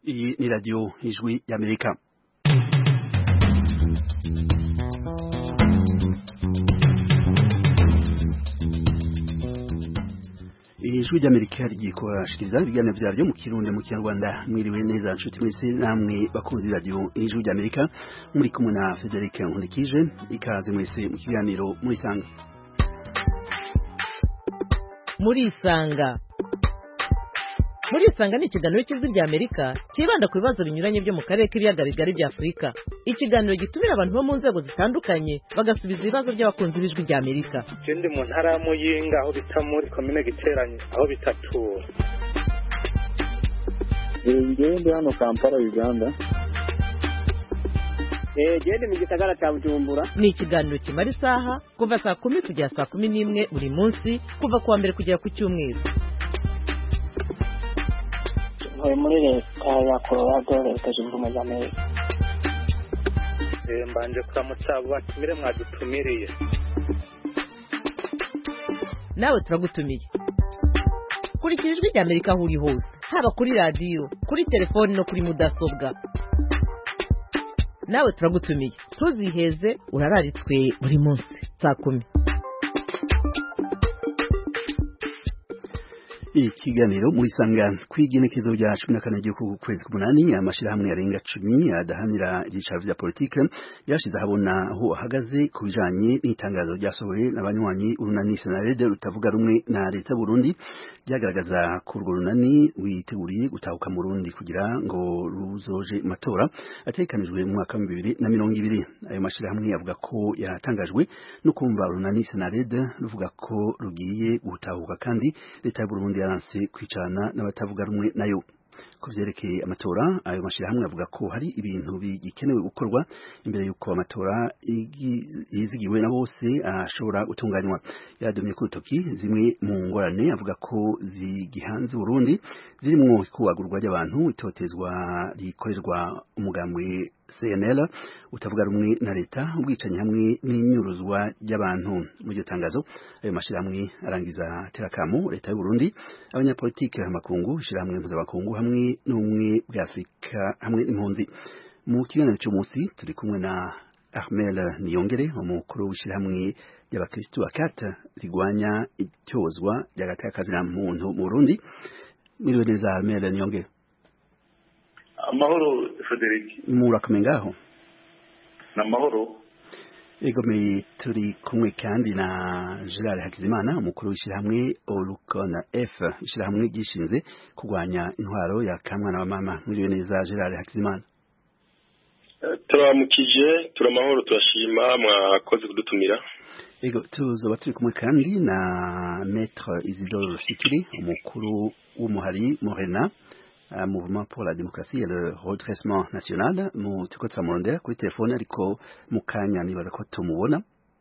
Iyi ni radiyo ijwi y'Amerika. Ijwi ry'Amerika rigiye kubashikiriza ibiganiro vyaryo mu Kirundi mu Kinyarwanda. Mwiriwe neza nshuti mwese namwe bakunzi radiyo ijwi ry'Amerika, muri kumwe na Frederic Nkundikije. Ikaze mwese mu kiganiro Murisanga. Murisanga ni ikiganiro cy'ijwi ry'Amerika kibanda ku bibazo binyuranye byo mu karere k'ibiyaga bigari bya Afurika. Ikiganiro gitumira abantu bo mu nzego zitandukanye bagasubiza ibibazo by'abakunzi b'ijwi ry'Amerika. Ndi mu ntara ya Muyinga aho bita muri komine Giteranyi aho bitatura. Ndi hano Kampala Uganda. Gende mu gisagara cya Bujumbura. Ni ikiganiro kimara isaha kuva saa 10 kugera saa 11 buri munsi kuva kuwa mbere kugera ku cyumweru. Muri leta ya Colorado leta zunze ubumwe za Amerika. Mbanje kuramutsa batumire mwadutumiriye. Nawe turagutumiye. Kurikira ijwi ry'Amerika aho uri hose, haba kuri radiyo, kuri telefoni no kuri mudasobwa. Nawe turagutumiye. Ntuziheze, urararitswe buri munsi saa 10. Ikiganiro Murisanga kwigenekezo rya 14 ku kwezi k'umunani amashirahamwe yarenga 10 adahanira ibyicaro vya politike yashize habona aho ahagaze ku bijanye n'itangazo ryasohoye n'abanywanyi urunani Senarede rutavuga rumwe na leta Burundi ryagaragaza ko urwo runani witeguriye gutahuka mu Burundi kugira ngo ruzoje matora atekanijwe mu mwaka wa 2020. Ayo mashirahamwe yavuga ko yatangajwe no kumva urunani Senarede ruvuga ko rugiye gutahuka kandi leta Burundi yaranse kwicana n'abatavuga rumwe nayo. Kuvyerekeye amatora, ayo mashirahamwe avuga ko hari ibintu bigikenewe gukorwa imbere yuko amatora yizigiwe na bose ashobora gutunganywa. Yadomye ku rutoki zimwe mu ngorane avuga ko zigihanze Burundi zirimwo kuwagurwa ry'abantu, itotezwa rikorerwa umugambwe CNL utavuga rumwe na leta, ubwicanyi hamwe n'inyuruzwa ry'abantu. Mu ryo tangazo ayo mashirahamwe arangiza terakamo leta y'u Burundi, abanyapolitike amakungu, ishirahamwe mpuzamakungu hamwe n'ubumwe bwa Afurika hamwe n'impunzi. Mu kiganiro cy'umunsi turi kumwe na Armel Niyongere, umukuru w'ishirahamwe ry'abakristo akata rigwanya icyozwa ry'agatakazi na muntu mu Burundi. Mwiriwe neza Armel Niyongere. Amahoro Frederic. Murakomeye ngaho? Namahoro. Egomeye turi kumwe kandi na Gerard Hakizimana, umukuru w'ishirahamwe Olukona F, ishirahamwe gishinze kurwanya intwaro ya kamwana wa mama. Mwiriwe neza Gerard Hakizimana. Turamukije, turamahoro, turashima mwakoze kudutumira. Ego tuzoba turi kumwe kandi na Maître Isidore Sikiri, umukuru w'umuhari Morena, Mouvement pour la démocratie et le redressement national. Mu tuko tsamurondera kuri telefone ariko mukanya nibaza ko tumubona.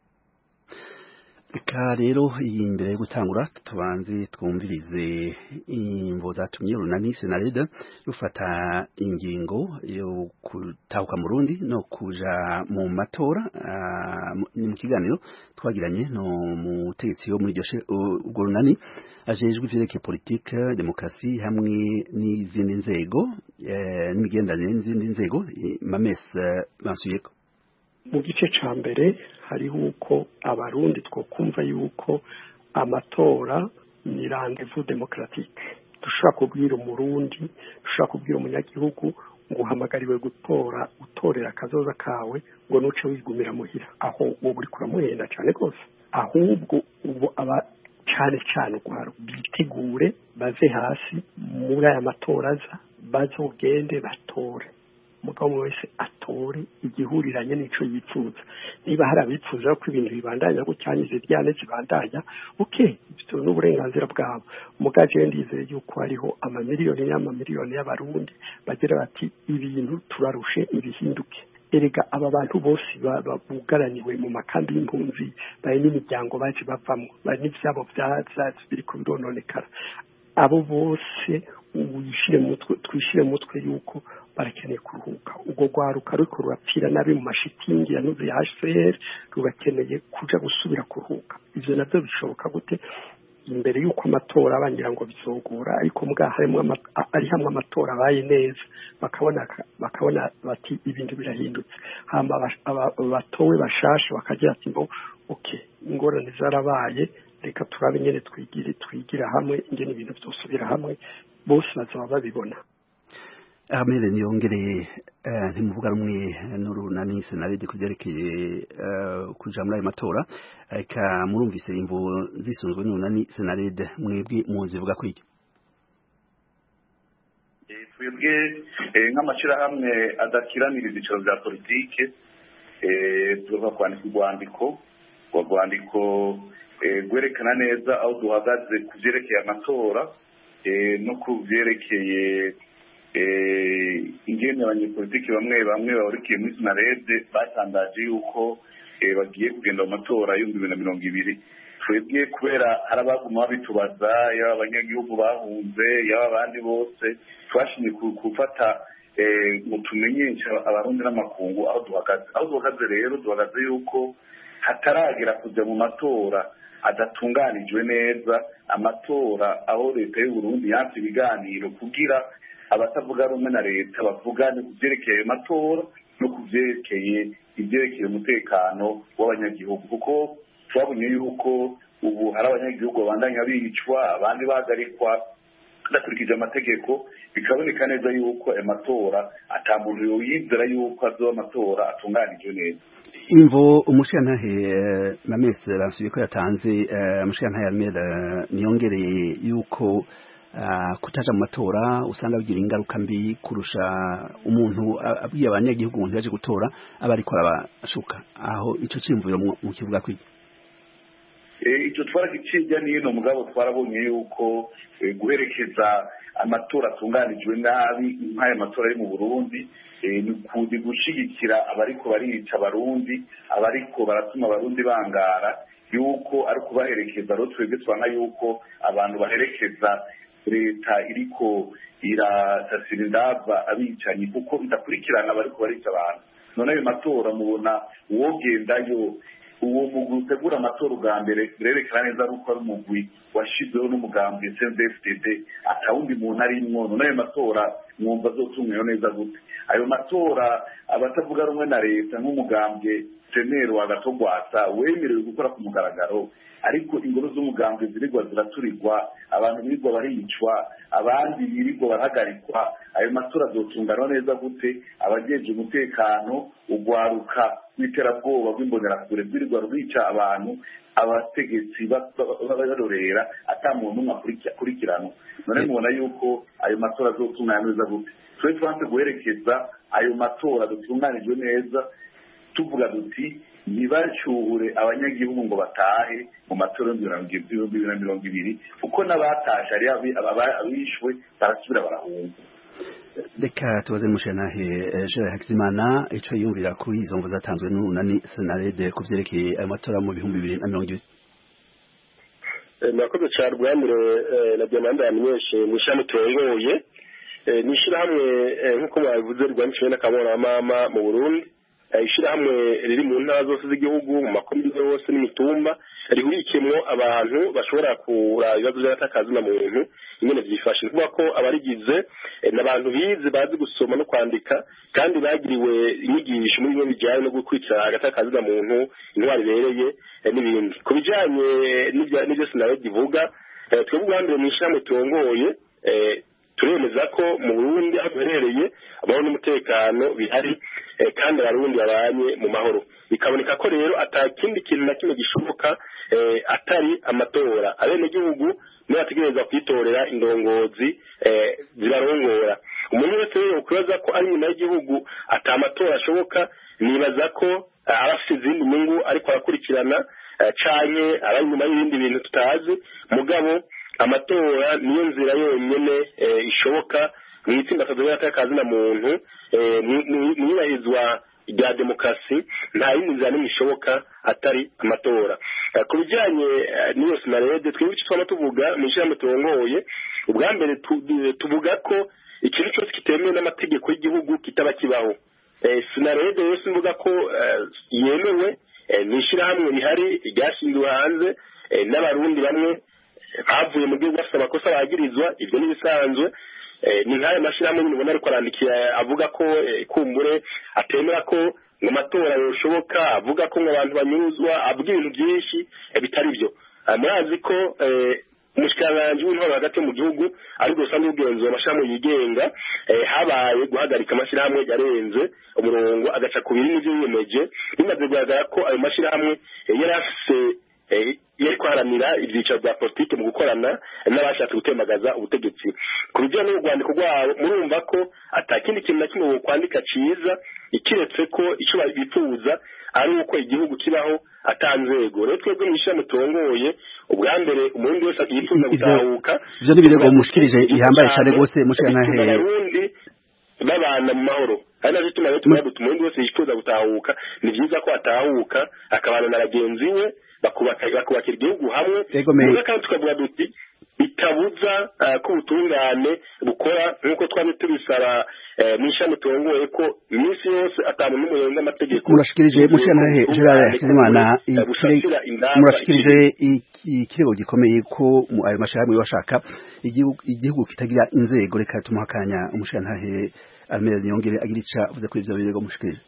Eka rero imbere yo gutangura tubanze twumvirize imvo zatumye urunani Senarede rufata ingingo yo gutahuka mu Burundi no kuja mu matora. Mu kiganiro twagiranye no mutegetsi wo muri urwo runani ajejwe ivyerekeye politike, demokrasi hamwe n'izindi nzego n'imigenderanire n'izindi nzego, Mames Bansuyeko. Mu gice ca mbere hariho uko abarundi twokumva yuko amatora ni rendez-vous démocratique. Dushobora kubwira umurundi, dushobora kubwira umunyagihugu ngo uhamagariwe gutora, utorera akazoza kawe ngo nuce wigumira muhira. Aho uwo buri kuramuhenda cyane rwose. Ahubwo ubu aba cyane kwaro bitegure baze hasi muri aya matora aza bazogende batore. Mugabo wese atore igihuriranye n'ico yifuza. Niba hari abifuza ko ibintu bibandanya gucyanyize ryane zibandanya, okay, ibyo n'uburenganzira bwabo. Mugaje ndizeye yuko hariho amamiliyoni y'amamiliyoni y'abarundi bagira bati ibintu turarushe ibihinduke. Erega aba bantu bose babugaraniwe mu makambi y'impunzi, bari n'imiryango baje bavamo, bari n'ivyabo byazazi biri kubononekara. Abo bose twishire mutwe yuko barakeneye kuruhuka. Ubwo rwaruka ariko rurapfira nabi mu mashitingi yanuze ya HCR, rurakeneye kuja gusubira kuruhuka. Ivyo navyo bishoboka gute? imbere y'uko amatora abangira ngo bizogura ariko mbwa harimo ari hamwe amatora abaye neza bakabona bati ibintu birahindutse hama batowe bashasha bakagira ati ngo okay ingorane zarabaye reka turabe nyene twigira hamwe ingene ibintu byosubira hamwe bose bazaba babibona. Amere niyongereye ntimuvuga rumwe n'urunani senarede kuvyerekeye kuja muri ayo matora eka murumvise imvo zisunzwe n'urunani senarede mwebwe muzivuga kwiki? Twebwe nk'amashirahamwe adakiranira ibyicaro vya politike tuva kwandika urwandiko gwerekana neza aho duhagaze kuvyerekeye amatora no kuvyerekeye ingene abanyepolitiki bamwe bahurikiye muri senarede batangaje yuko bagiye kugenda mu matora y'ibihumbi 2020. twebwe kubera hari abaguma babitubaza yaba abanyagihugu bahunze yaba abandi bose twashimye gufata ngo tumenyeshe abarundi n'amakungu aho duhagaze rero duhagaze yuko hataragera kujya mu matora adatunganijwe neza amatora aho leta y'u Burundi yanse ibiganiro kugira abatavuga rumwe na leta bavugane kuvyerekeye ayo matora no kuvyerekeye umutekano w'abanyagihugu kuko twabonye yuko ubu hari abanyagihugu babandanya bicwa abandi bahagarikwa badakurikije amategeko bikaboneka neza yuko amatora atamuntu yoyizera yuko azoba amatora atunganijwe neza. Imvo umushiyantahe Mamese ransuye ko yatanze umushiyantahe Amera niyongereye yuko kutaja mu matora usanga bigira ingaruka mbi kurusha umuntu abwiye abanyagihugu umuntu yaje gutora aba ariko arabashuka aho ico cimvuyo mu kivuga kwiki? Icyo twaragicijya nino mugabo twarabonye yuko guherekeza amatora atunganijwe nabi nk'aya matora ari mu Burundi ni gushigikira abariko barica abarundi abariko baratuma abarundi bangara yuko ari kubaherekeza rero twebwe twanka yuko abantu baherekeza leta iriko irasasira indava abicanyi kuko bidakurikirana abariko barica abantu. None ayo matora mubona uwogendayo uwo mugwi utegura amatora ubwa mbere birerekana neza ko ari umugwi washizweho n'umugambi CNDD-FDD atawundi muntu arimwo. None ayo matora mwumva azotumweho neza gute? Ayo matora abatavuga rumwe na leta nk'umugambwe Senero wa Gatogwasa wemerewe gukora ku mugaragaro ariko ingoro z'umugambwe zirigwa ziraturirwa abantu birirwa baricwa abandi birirwa barahagarikwa. Ayo matora azotungana neza gute? Abajeje umutekano ugwaruka w'iterabwoba rw'imbonerakure rwirirwa rubica abantu abategetsi barorera ata muntu umwe akurikirana. None mubona yuko ayo matora azotungana neza gute? Twe twanse guherekeza ayo matora dutunganijwe neza tuvuga duti ntibacyuhure abanyagihugu ngo batahe mu matora y'ibihumbi 2020 kuko n'abatashe ari abishwe barasubira barahunga. Reka tubaze mushanahe Gerard Hakizimana ico yumvira kuri izo mvu zatanzwe n'urunani senarede kuvyerekeye amatora mu 2020. Nakoze cyane rwamire na Diamanda yamenyeshe mushami turongoye nishirahamwe nkuko bavuze rwamishwe n'akabona mama mu Burundi ishirahamwe riri mu ntara zose z'igihugu mu makomine yose n'imitumba rihurikiyemo abantu bashobora kura ibibazo by'abatakazi na muntu ingene byifashe kuba ko abarigize n'abantu bize bazi gusoma no kwandika kandi bagiriwe inyigisho muri bimwe bijyanye no gukurikira agatakazi na muntu intwari bereye n'ibindi ku bijyanye n'ibyo senarede ivuga twebwe ubwambere mu ishyirahamwe turongoye turemeza ko mu Burundi aho duherereye amahoro n'umutekano bihari kandi abarundi babanye mu mahoro bikaboneka ko rero atakindi kintu na kimwe gishoboka atari amatora abenegihugu niyo bategereza kwitorera indongozi zibarongora. Umuntu wese ukwibaza ko ari nyuma y'igihugu atamatora ashoboka nibaza ko abafite izindi nyungu ariko arakurikirana canke abari nyuma y'ibindi bintu tutazi mugabo amatora niyo nzira yonyene ishoboka mwitsimbatazwa y'atakazi na muntu mwirahizwa rya demokrasi nta yindi nzira n'imwe ishoboka atari amatora. Ku bijyanye n'iyo senarede twebwe icyo twaba tuvuga mu ishyirahamwe turongoye ubwa mbere tuvuga ko ikintu cyose kitemewe n'amategeko y'igihugu kitaba kibaho. Senarede yose mvuga ko yemewe ni ishyirahamwe rihari ryashingiwe hanze n'abarundi bamwe bavuye mu gihugu bafite amakosa bagirizwa ibyo n'ibisanzwe ni nk'ayo mashyirahamwe mubona ariko arandikiye avuga ko kumbure atemera ko mu matora yoshoboka avuga ko abantu banyuzwa avuga ibintu byinshi bitari byo murazi ko umushikiranganji w'intwaro hagati mu gihugu ariko usanzwe ugenzura amashyirahamwe yigenga habaye guhagarika amashyirahamwe yarenze umurongo agaca ku biri n'ibyo yiyemeje bimaze kugaragara ko ayo mashyirahamwe yari afise yari kwaharanira ibyicaro bya politiki mu gukorana n'abashatse gutembagaza ubutegetsi ku bijyanye n'urwandiko rwabo murumva ko atakindi kintu na kimwe kwandika cyiza ikiretse ko icyo bifuza ari uko igihugu kibaho atanzego rero twebwe mu ishyirahamwe turongoye ubwa mbere umurundi wese yifuza gutahuka ivyo n'ibirego mushikirije ihambaye cyane rwose mushikiranahe abarundi babana mu mahoro ari navyo tuma rero tumaze gutuma umurundi wese yifuza gutahuka ni vyiza ko atahuka akabana na bagenzi we bakubakira igihugu hamwe kandi tukavuga duti bitabuza ko ubutungane bukora nk'uko twari tubisaba mu ishami turongoye ko iminsi yose atanu n'umurenga amategeko murashikirije mushikiranahe Gerard Hakizimana murashikirije ikirego gikomeye ko mu ayo mashyirahamwe bashaka igihugu kitagira inzego reka tumuhakanya umushikiranahe Armel Niyongere agira ica avuze kuri ivyo birego mushikirije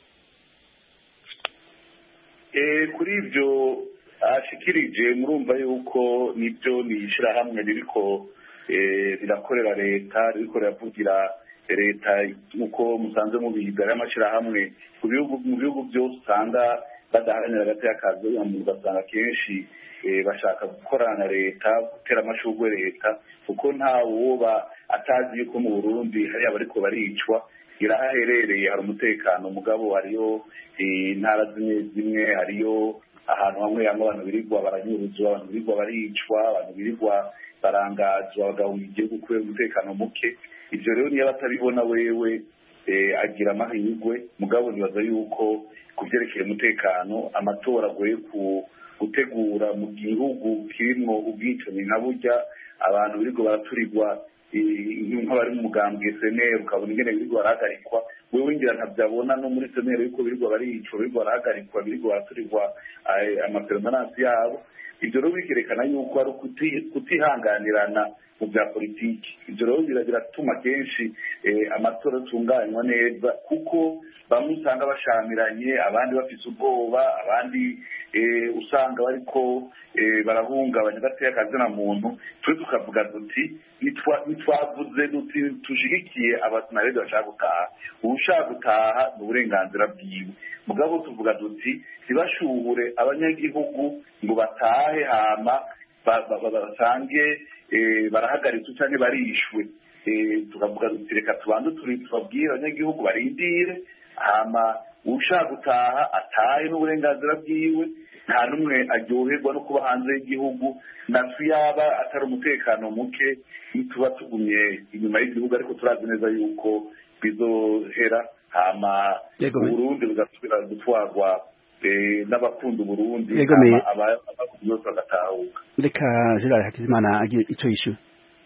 kuri ivyo ashikirije murumva yuko nibyo ni ishirahamwe ririko rirakorera leta ririko riravugira leta nk'uko musanze mubiga y'amashirahamwe mu bihugu byose usanga badaharanira hagati y'akazi ugasanga kenshi bashaka gukorana na leta gutera amashurwe leta kuko nta woba atazi yuko mu Burundi hariya bariko baricwa irahaherereye hari umutekano mugabo hariyo intara zimwe zimwe hariyo ahantu hamwe abantu birirwa baranyuruzwa abantu birirwa baricwa abantu birirwa barangazwa bagahunga igihugu kubera umutekano muke ivyo rero niyo batabibona wewe agira amahirwe mugabo nibaza yuko kuvyerekeye umutekano amatora agoye gutegura mu gihugu kirimwo ubwicanyi nka burya abantu birirwa baraturirwa nk'abari mu mugambwe SNL ukabona ingene birirwa barahagarikwa wewe ngira ntavyabona no muri SNL yuko birirwa baricwa birirwa barahagarikwa birirwa baraturirwa amapermanence yabo ivyo rero bikerekana yuko ari kutihanganirana mu bya politiki ivyo rero biratuma kenshi amatora atunganywa neza kuko bamwe usanga bashamiranye abandi bafise ubwoba abandi usanga bariko barahungabanya gateye akazina muntu twe tukavuga duti nitwavuze duti tushigikiye abatunarede bashaka gutaha ushaka gutaha mu burenganzira bwiwe mugabo tuvuga duti ntibashuhure abanyagihugu ngo batahe hama basange barahagaritse canke barishwe tukavuga duti reka tubanze tubabwire abanyagihugu barindire hama ushaka gutaha atahe n'uburenganzira bwiwe nta n'umwe aryoherwa no kuba hanze y'igihugu natwe yaba atari umutekano muke tuba tugumye inyuma y'igihugu ariko turazi neza yuko bizohera hama Burundi bugasubira gutwarwa n'abakunda Burundi abakundi bose bagatahuka reka Gerard Hakizimana agira ico yishuye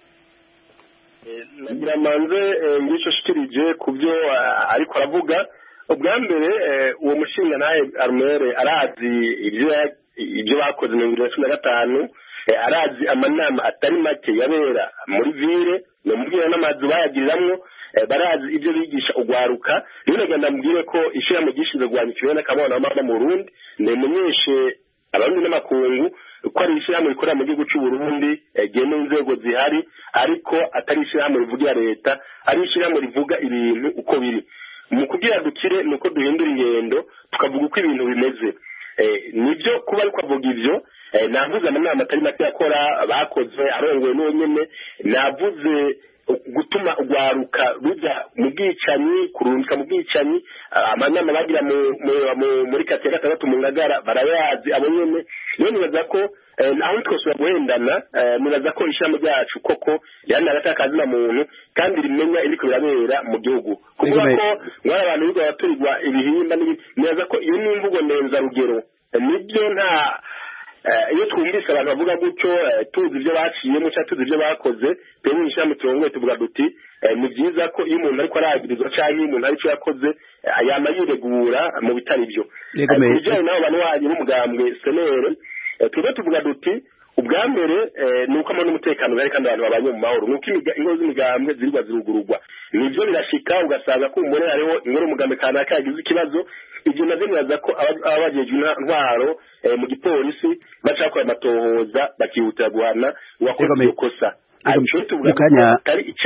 biramanze ngico shikirije kubyo ariko aravuga ubwa mbere uwo mushinga naye Armel arazi ibyo bakoze mu 2015 arazi amanama atari make yabera muri ville no mubwira n'amazu bayagiriramwo barazi ibyo bigisha ugwaruka rero nagenda mubwire ko ishira gishinzwe gwanyikira n'akabona mama mu Burundi nemenyeshe abarundi n'amakungu ko ari ishirahamwe rikorera mu gihugu cy'u Burundi gene inzego zihari ariko atari ishirahamwe rivugira leta ari ishirahamwe rivuga ibintu uko biri mu kugira dukire nuko duhindura ingendo tukavuga uko ibintu bimeze nibyo kuba ariko avuga ivyo navuze amanama atari make yakora bakoze arongoye n'onyene navuze gutuma ugwaruka ruja mu bwicanyi kurundika mu bwicanyi amanama bagira muri kate gatandatu mu Ngagara barayazi abo nyene rero nibaza ko aho twose guhendana nibaza ko ishami ryacu koko yana gatakazi na muntu kandi rimenya iriko birabera mu gihugu kuvuga ko ngara abantu bigo baturirwa ibihimba nibaza ko iyo nimvugo nenza rugero nibyo nta iyo twumvise abantu bavuga gutyo tuzi ibyo baciyemo cyangwa tuzi ibyo bakoze twebwe ishami turongoye tuvuga duti ni byiza ko iyo umuntu ariko aragirizwa cyangwa iyo umuntu aricyo yakoze yama yiregura mu bitari byo bijyanye n'abo bantu wanyu b'umugambwe SNL twebwe tuvuga duti ubwa mbere ni uko amahoro n'umutekano bari kandi abantu babanye mu mahoro nuko ingo z'imigambwe zirirwa zirugururwa nivyo birashika ugasanga ko umure hariho ingoro umugambi kanaka yagize ikibazo ibyo navyo biraza ko abajeje intwaro mu gipolisi bacakora amatohoza bakihutira guhana uwakoze iyo kosa mukanya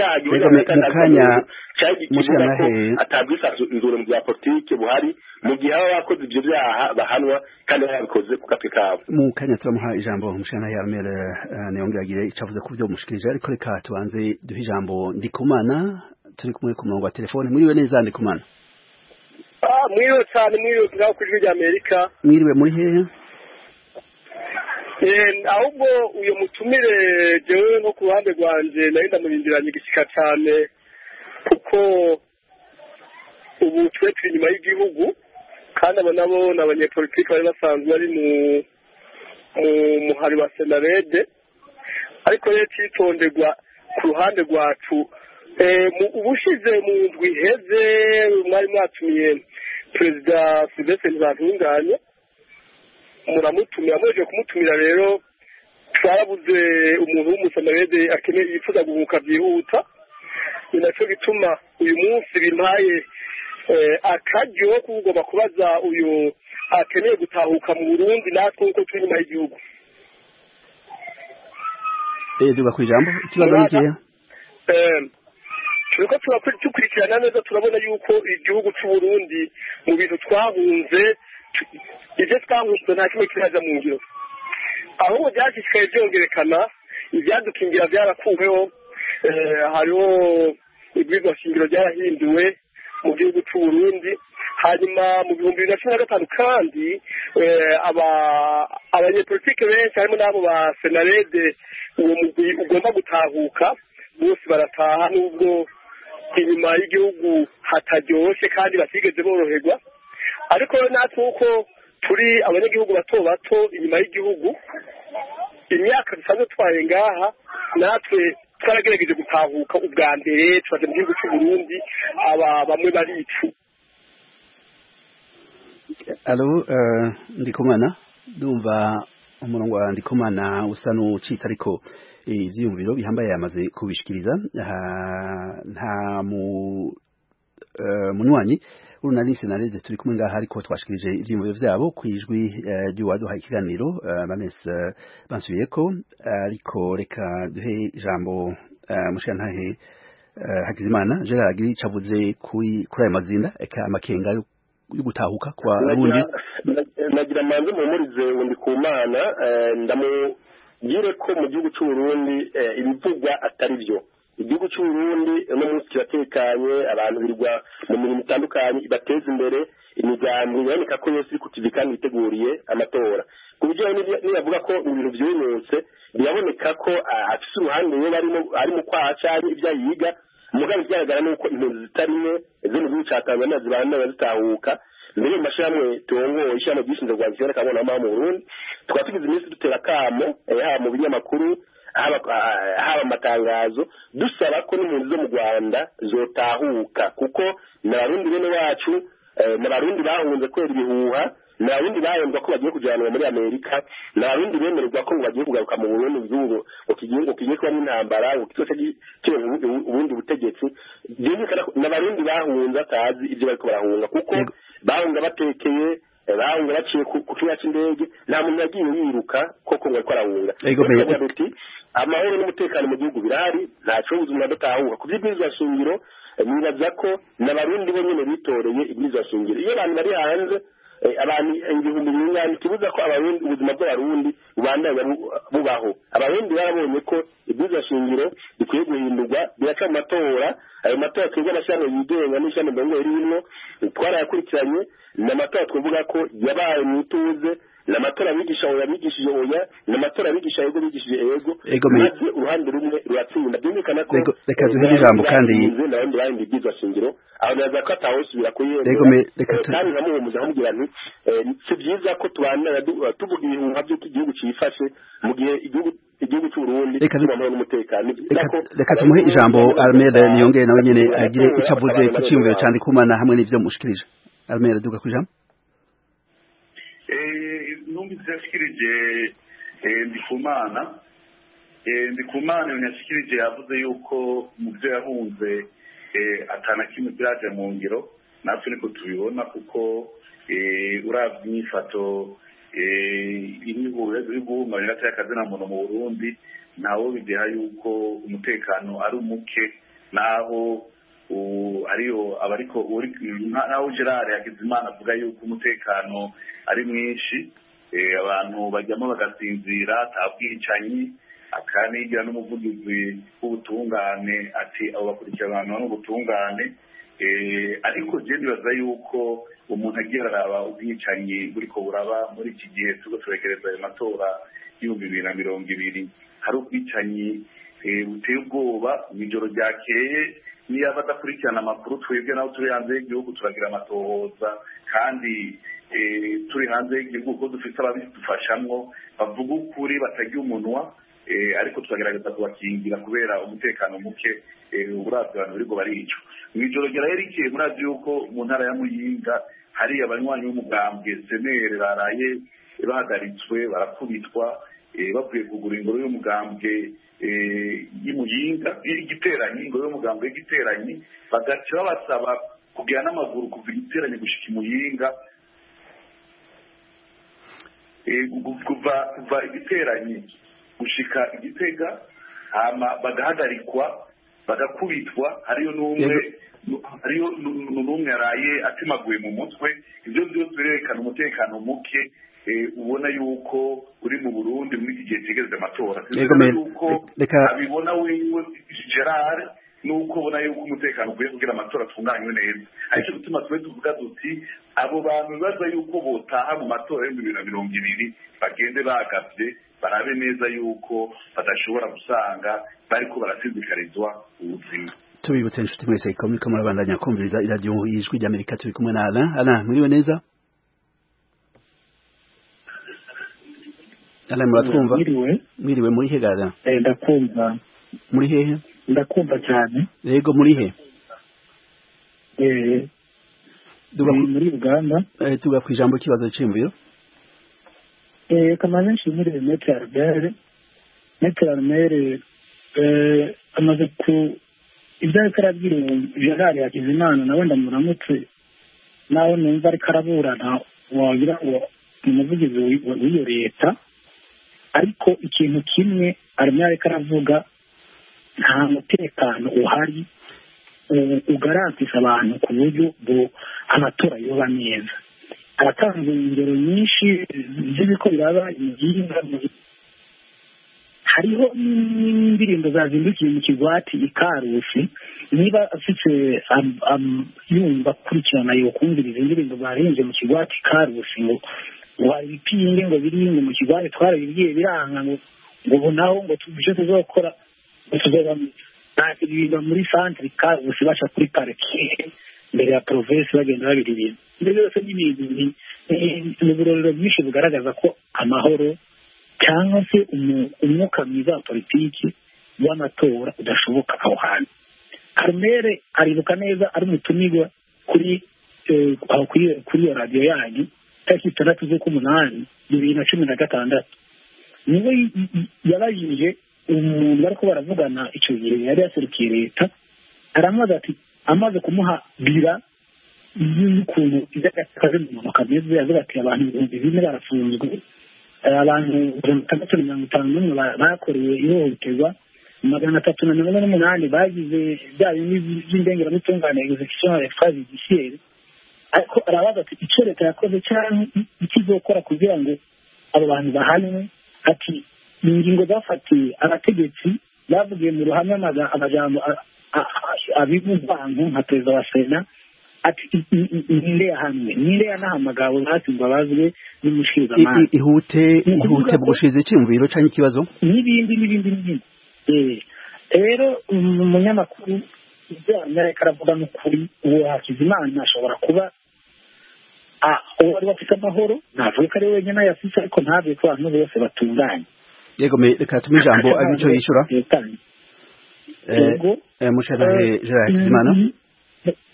atabwisanzu inzuro mu bya politike buhari mu gihe aba bakoze ibyo byaha bahanwa kandi babikoze ku gatwe kabo. Mukanya turamuha ijambo umushana ya Armel Niyongeragira icavuze ku byo mushikirije ariko reka tubanze duhe ijambo Ndikumana turi kumwe ku murongo wa telefone. Mwiriwe neza Ndikumana? Mwiriwe cyane, mwiriwe ngaho ku ijwi rya Amerika. Mwiriwe muri hehe? Ahubwo uyu mutumire jewe nko ku ruhande rwanje nari ndamurindiranye igishika cyane kuko ubu twe turi inyuma y'igihugu kandi aba nabo ni abanyepolitiki bari basanzwe bari mu muhari wa senarede ariko rero citonderwa ku ruhande rwacu ubushize mu ndwi iheze mwari mwatumiye perezida Sylvestre Ntibantunganya muramutumira mweje kumutumira rero twarabuze umuntu w'umusenarede akeneye yifuza guhuka byihuta ni nacyo gituma uyu munsi bimpaye akaryo kugomba kubaza uyu akeneye gutahuka mu Burundi natwe uko turi nyuma y'igihugu. Duga kwijambo ikibazo nikiye turiko tukurikirana neza turabona yuko igihugu cy'u Burundi mu bintu twahunze ibyo twahunze nta kimwe kiraza mu ngiro ahubwo byashishikaye byongerekana ibyadukingira byarakuweho hariho ibwirizwa shingiro byarahinduwe mu gihugu cy'u Burundi hanyuma mu 2015 kandi abanyepolitike benshi harimo n'abo ba senarede uwo mugwi ugomba gutahuka bose barataha n'ubwo inyuma y'igihugu hataryoshe kandi batigeze boroherwa ariko natwe uko turi abanyagihugu bato bato inyuma y'igihugu imyaka dusanzwe twaye ngaha natwe twaragerageje gutahuka ubwa mbere twaje mu gihugu cy'u Burundi bamwe baricu. Alo Ndikumana ndumva umurongo wa Ndikumana usa n'ucitse ariko ivyiyumviro bihambaye yamaze kubishikiriza nta munywanyi urunani senarede turi kumwe ngaha ariko twashikirije ivyiyumviro vyabo kwijwi ry'uwaduha ikiganiro bansubiyeko ariko reka duhe ijambo mushantahe Hakizimana Gerard agiri cavuze kuri ayo mazinda eka amakenga yo gutahuka kwa Burundi. Nagira manze mumurize undi kumana ndamugire ko mu gihugu cy'u Burundi ibivugwa atari byo. Igihugu cy'u Burundi no munsi kiratekanye abantu birwa mu mirimo itandukanye bateza imbere imigambi yaboneka ko yose kutivika niteguriye amatora ku buryo niyavuga ko ibintu byunyutse biraboneka ko afise uruhande yo ari mu kwaca ibya yiga umugambi byagara nuko impunzi zitarime zo mu gihugu cya Tanzania zibana zitahuka mbere mu mashyamwe tongo ishyano byishinze rwa Gishora kabona mu Burundi twatugize iminsi dutera kamo mu binyamakuru haba amatangazo dusaba ko n'impunzi zo mu Rwanda zotahuka kuko n'abarundi bene wacu n'abarundi bahunze kwera ibihuha n'abarundi bahembwa ko bagiye kujanwa muri Amerika n'abarundi bemererwa ko bagiye kugaruka mu Burundi by'ubu ngo kigiye kuba n'intambara ngo kitose ubundi butegetsi n'abarundi bahunze atazi ibyo bariko barahunga kuko bahunga batekeye bahunga baciye ku kibuga cy'indege nta muntu yagiye yiruka koko ngo ariko arahunga amahoro n'umutekano mu gihugu birahari ntaco ubuzima datahuka ku by'ibwirizwa shingiro nibaza ko n'abarundi bo nyene bitoreye ibwirizwa shingiro iyo abantu bari hanze abantu ibihumbi binyanya kibuza ko abarundi ubuzima bw'abarundi bubandanya bubaho abarundi barabonye ko ibwirizwa shingiro bikwiye guhindurwa biraca mu matora ayo matora twebwe n'ishyano yigenga n'ishyano mbongo ririmo twarayakurikiranye n'amatora twavuga ko yabaye mu ituze n'amatora abigisha oya bigishije oya n'amatora abigisha yego bigishije yego maze uruhande rumwe ruratsinda byumvikana ko reka duhe ijambo kandi n'abandi bahindi byizwa shingiro aho naza ko atawusubira kuyenda kandi nkamuhumuza nkamubwira nti si byiza ko tubana tuvuga ibihuha by'uko igihugu cyifashe mu gihe igihugu cy'u Burundi cy'amahoro n'umutekano reka tumuhe ijambo Armel Niyongere nawe nyene agire icyo avuze ku cyumviro cyandi kumana hamwe n'ivyo mushikirije. Armel duga kwijambo. Numvise yashikirije Ndikumana yashikirije yavuze yuko mu byo yahunze atana kimwe byaje mu ngiro natwe niko tubibona kuko uravye imyifato imihuriro y'ubuhumanya y'akazina muntu mu Burundi nawo bideha yuko umutekano ari umuke naho ariyo abariko naho Gerard Hakizimana avuga yuko umutekano ari mwinshi abantu bajyamo bagasinzira atabwicanyi akanigira n'umuvugizi w'ubutungane ati abo bakurikirana n'ubutungane ariko je ndibaza yuko umuntu agiye araba ubwicanyi buriko buraba muri iki gihe tuko turegereza ayo matora y'2020 hari ubwicanyi buteye ubwoba mw'ijoro ryakeye niyo badakurikirana amakuru twebwe naho turi hanze y'igihugu turagira amatohoza kandi turi hanze y'igihugu ko dufite ababidufashamwo bavuga ukuri batagira umunwa ariko turagerageza kubakingira kubera umutekano muke uburavye abantu bariko baricwa mw'ijoro ryaraherikiye murazi yuko mu ntara ya Muyinga hari abanywanyi b'umugambwe senere baraye bahagaritswe barakubitwa bavuye kugura ingoro y'umugambwe y'Imuyinga igiteranyi ingoro y'umugambwe y'igiteranyi bagaca babasaba kugira n'amaguru kuva igiteranyi gushika Imuyinga kuva igiteranyi gushika Igitega hama bagahagarikwa bagakubitwa hariyo n'umwe yaraye atimaguye mu mutwe ivyo byose birerekana umutekano muke ubona yuko uri mu Burundi muri iki gihe kigeze amatora yuko abibona wiwe Gerard nuko ubona yuko umutekano ukwiye kugira amatora atunganywe neza ariko gutuma twe tuvuga duti abo bantu bibaza yuko botaha mu matora y'2020 bagende bagavye barabe neza yuko badashobora gusanga bariko barasizikarizwa ubuzima. Tubibutse inshuti mwese ko muriko murabandanya kumviriza iradiyo y'ijwi ry'Amerika turi kumwe na Alain muriwe neza? Alain muratwumva? Mwiriwe muri he gara? Ndakumva. Muri hehe? Ndakumva cyane. Yego muri he? Muri Uganda. Tuga kwijambo kibazo cy'imviro. Kamaze nshimire Maître Albert. Maître Albert amaze ku ibyo karabwira Gerard Hakizimana nawe ndamuramutse nawe numva ari karaburana wagira ngo umuvugizi w'iyo leta ariko ikintu kimwe arimo ari karavuga nta mutekano uhari ugarantisa abantu ku buryo amatora yoba neza aratanze ingero nyinshi z'ibiko biraba imyinga hariho n'indirimbo zazindukiye mu kigwati ikarusi niba afite yumva kurikirana yo kumviriza indirimbo barenze mu kigwati ikarusi ngo wabipinge ngo biringe mu kigwati twarabigiye biranga ngo naho ngo tubije tuzokora tuzoba biba muri centre ikarusi baca kuri parike mbere ya province bagenda babiririmba ibyo byose n'ibintu ni uburorero bwinshi bugaragaza ko amahoro cyangwa se umwuka mwiza wa politiki w'amatora udashoboka aho hantu. Armere aribuka neza ari umutumirwa kuri iyo radiyo yanyu tariki 6/8/2016 niwe yabajije umuntu bariko baravugana icyo gihe yari yaserukiye leta aramubaza ati amaze kumuha bira y'ukuntu iby'akazi mu muntu kameze yavuga ati abantu 2000 barafunzwe abantu 651 bakorewe ihohoterwa 348 bagize bya bindi by'indengeramutungane execution ya phase judiciaire ariko arabaza ati icyo leta yakoze cyane ikizokora kugira ngo abo bantu bahanwe ati ingingo zafatiye abategetsi bavugiye mu ruhamwe amajambo abivuvangu nka perezida wa sena ati ninde yanahamagawe basingwa bazwe n'umushikiranganji ihute bugushize icyumviro cyangwa ikibazo n'ibindi rero umunyamakuru ibyo Amerika aravuga n'ukuri uwo Hakizimana ashobora kuba wari bafite amahoro ntavuga ko ari wenyine ayafite ariko ntabwo ko abantu bose batunganye yego reka tume ijambo arico yishura mushanahe Gerard Hakizimana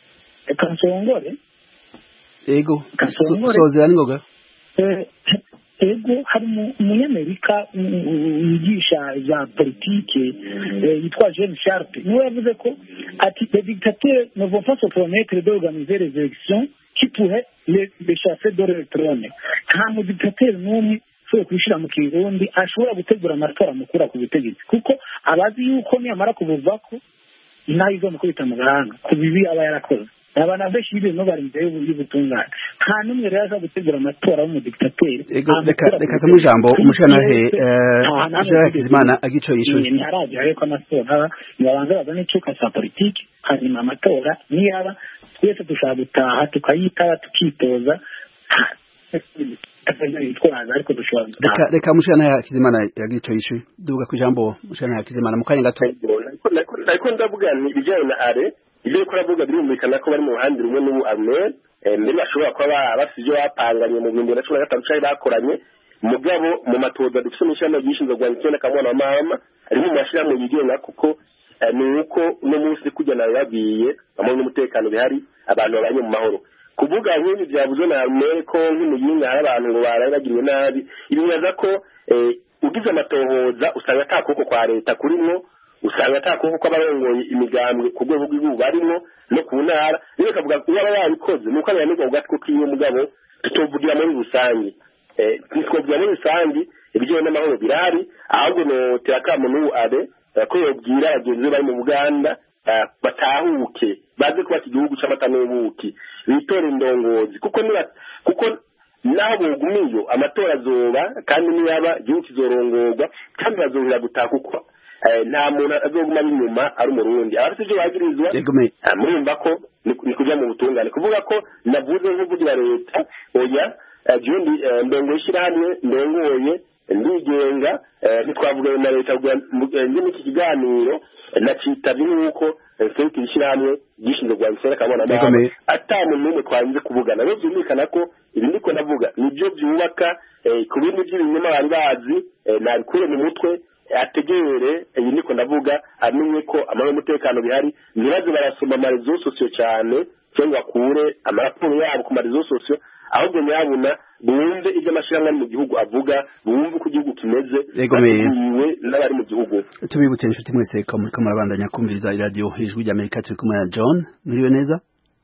Kansongore yego sozera ningoga ego hari umunyamerika wigisha za politike yitwa James Sharp niwe yavuze ko ati les dictateurs ne vont pas se promettre d'organiser les élections qui pourraient les chasser de leur trône. Nta mu dictateur n'umwe ushobora kubishyira mu kirundi ashobora gutegura amatora mukura ku butegetsi kuko abazi yuko niyamara kubuvako inaha izomukubita mu gahanga ku bibi aba yarakoze abantu benshi y'ibintu bari imbere y'ubutungane nta n'umwe rero aza gutegura amatora w'umudiktateri reka tumu ijambo umushanahe Hakizimana agico yishuye ntiharagira reko amatora nibabanza bazane icuka sa politiki hanyuma amatora niyaba twese dushaka gutaha tukayitaba tukitoza reka mushanahe Hakizimana yagico yishuye duvuga ku ijambo mushanahe Hakizimana mukanya gato ariko ndavuga ni ibijyanye na are ibyo ko ravuga birumvikana ko bari mu ruhande rumwe n'ubu Armel mbere ashobora kuba bafite ibyo bapanganye mu 2015 cyari bakoranye mugabo mu matoza dufite n'ishyamba gishinzwe gwandikira kamwana mama ari mu mashirahamwe yigenga kuko ni uko no munsi kujyana babiye amwe n'umutekano bihari abantu babanye mu mahoro kuvuga nk'ibi byavuze na Armel ko nk'umuyinga hari abantu ngo baragiriwe nabi ibibaza ko ugize amatohoza usanga atakoko kwa leta kurimwo usanga atakoko ko abarongoye imigambwe ku rwego rw'igihugu barimo no ku ntara rero kavuga ko yaba yabikoze nuko abanyamirwa ugatwo kiyo mugabo tutovugira muri rusange twovugira muri rusange ibijyanye n'amahoro birahari ahubwo no terakamo n'ubu abe ko yobwira abagenzi bari mu Buganda batahuke baze kuba igihugu cy'amata n'ubuki bitore indongozi kuko naho bugumiyo amatora azoba kandi niyaba igihugu kizorongorwa kandi bazohira gutaha kuko nta muntu azoguma inyuma ari umurundi abafite ibyo bagirizwa murumva ko ni kujya mu butungane kuvuga ko navuze nk'uvugira leta oya jundi ndongo ishyirahamwe ndongoye ndigenga ntitwavuga na leta ndi mu kiganiro nacitabye nuko feke ishyirahamwe gishinzwe gwandikira kamwana mama atamuntu n'umwe twanze kuvugana rero byumvikana ko ibi ndiko navuga nibyo byubaka ku bindi by'ibinyoma bari bazi nabikure mu mutwe ategere iyi niko ndavuga amenye ko amara umutekano bihari nibaze barasoma amarezo sosiyo cyane cyangwa kure amaraporo yabo ku marezo sosiyo ahubwo nyabuna bumve ibyo amashirahamwe mu gihugu avuga bumve uko igihugu kimeze iwe n'abari mu gihugu tubibutse inshuti mwese ko muri kamurabandanya kumviriza radio Ijwi ry'Amerika turi kumwe na John mwiriwe neza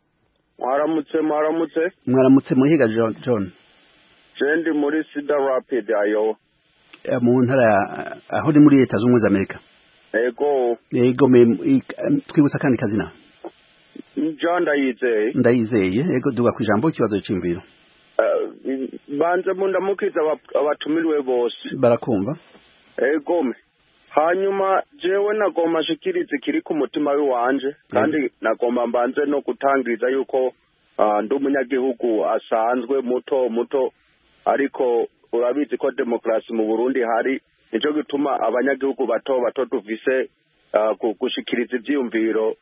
mwaramutse muhiga John jendi muri Cedar Rapids ayo mu ntara aho ni muri leta z'ubumwe z'Amerika ego twibutsa kandi kazina John ndayizeye ego duga ku ijambo ikibazo cy'imviro banze mundamukiza abatumiriwe bose barakumva ego hanyuma jewe nagomba shikiriza kiri ku mutima wanje kandi nagomba mbanze no gutangiriza yuko ndi umunyagihugu asanzwe muto ariko urabizi ko demokrasi mu Burundi hari nico gituma abanyagihugu bato duvise gushikiriza ivyiyumviro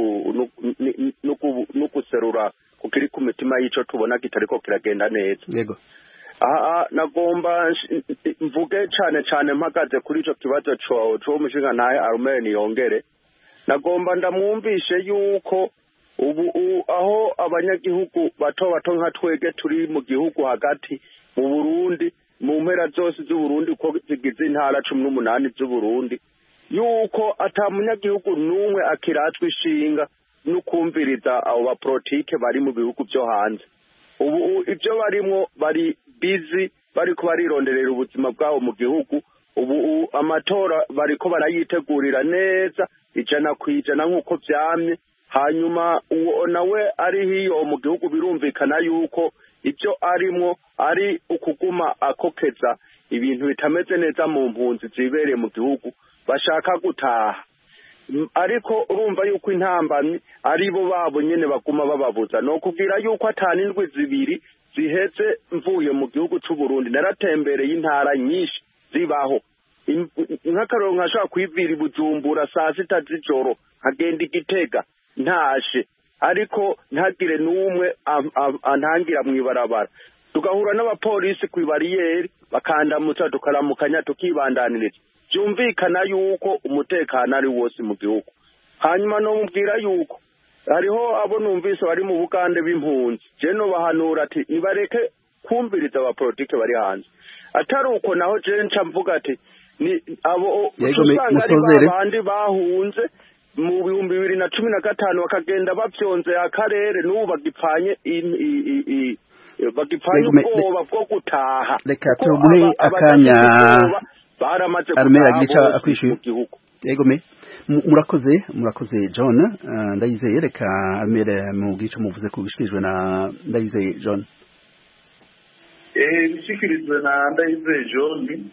no guserura kukiri ku mitima y'ico tubona kitariko kiragenda neza yego nagomba mvuge cyane mpagaze kuri ico kibazo cyo mushinga naye Armel yongere nagomba ndamwumvishe yuko ubu aho abanyagihugu bato nka twege turi mu gihugu hagati mu Burundi mu mpera zose z'Uburundi ko zigize intara 18 z'Uburundi yuko atamunyagihugu numwe akiratswe ishinga no kumviriza abo ba politike bari mu bihugu byo hanze ubu ibyo barimo bari busy bariko barironderera ubuzima bwabo mu gihugu ubu amatora bariko barayitegurira neza ijana kwijana nkuko vyamye hanyuma uwo nawe ari hiyo mu gihugu birumvikana yuko ibyo arimo ari ukuguma akokeza ibintu bitameze neza mu mpunzi zibereye mu gihugu bashaka gutaha ariko urumva yuko intambamyi ari bo babo nyene baguma bababuza no kugira yuko atanindwi zibiri ziheze mvuye mu gihugu cy'u Burundi naratembereye intara nyinshi zibaho nk'akaroro nkashaka kwivira ibujumbura saa 6 z'ijoro nkagenda igitega ntashe ariko ntagire n'umwe antangira mwibarabara tugahura n'abapolisi ku bariyeri bakandamutsa tukaramukanya tukibandaniriza byumvikana yuko umutekano ari wose mu gihugu hanyuma no mubwira yuko hariho abo numvise bari mu Bugande b'impunzi je no bahanura ati nibareke kumviriza abapolitike bari hanze atari uko naho je nca mvuga ati ni abo usanga ari babandi bahunze mu 2015 bakagenda bavyonze akarere n'ubu bagipfanye ubwoba bwo gutaha reka tumuhe akanya baramaze gutaha akwishyuye yego murakoze John ndayizeye reka amere mu gice muvuze ko bishikirijwe na ndayizeye John bishikirijwe na ndayizeye John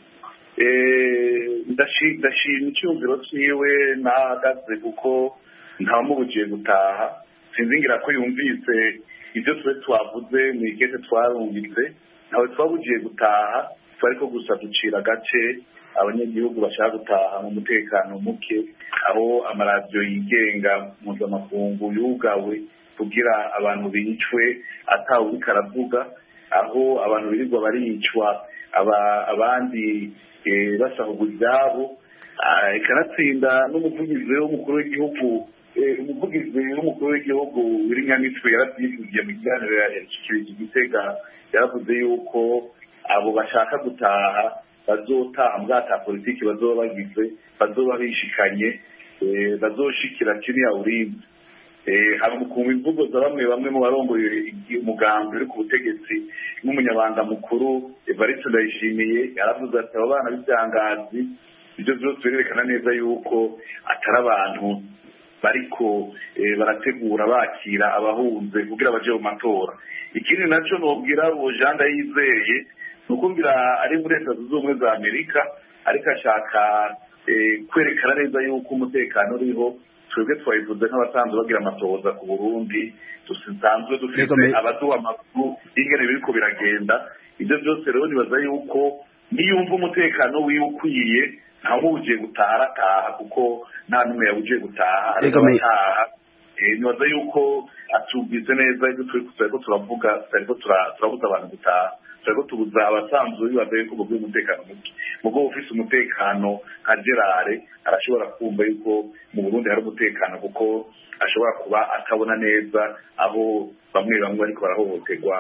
ndashima icyumviro cyiwe nahagaze kuko ntamubugiye gutaha sinzingira ko yumvise ibyo twavuze mu igeze twarungitse ntawe twabugiye gutaha twariko gusa ducira agace abanyagihugu bashaka gutaha mu mutekano muke aho amaradiyo yigenga mpuzamakungu yugawe kugira abantu bicwe atawuriko aravuga aho abantu birirwa baricwa abandi basahurwa ibyabo ikanatsinda n'umuvugizi w'umukuru w'igihugu w'umukuru w'igihugu w'irinyamitwe yaravyivugiye mu kiganiro yashikirije Gitega yaravuze yuko abo bashaka gutaha bazotaha mbwata politiki bazoba bagize bazoba bishikanye bazoshikira kiriya urimbi haramukumva imvugo za bamwe mu barongoye umugambi uri ku butegetsi n'umunyabanga mukuru Evariste Ndayishimiye yaravuze ati abo bana b'ivyangazi ibyo byose birerekana neza yuko atari abantu bariko barategura bakira abahunze kugira baje mu matora. Ikindi naco nobwira abo Jean Ndayizeye nukumbira ari muri Leta Zunze Ubumwe za Amerika ariko ashaka kwerekana neza yuko umutekano uriho twebwe twayivuze nk'abasanzwe bagira amatohoza ku Burundi dusanzwe dufite abaduha amakuru ingene biriko biragenda ibyo byose rero nibaza yuko niyumva umutekano wiwe ukwiye ntamubugiye gutaha kuko nta numwe yabugiye gutaha ariko abataha nibaza yuko atubize neza ibyo turiko turavuga turiko turabuza abantu gutaha turiko tubuza abasanzwe bibaza yuko bwo umutekano muke mugo ufise umutekano nka Gerard arashobora kumva yuko mu Burundi hari umutekano kuko ashobora kuba atabona neza aho bamwe ariko barahohoterwa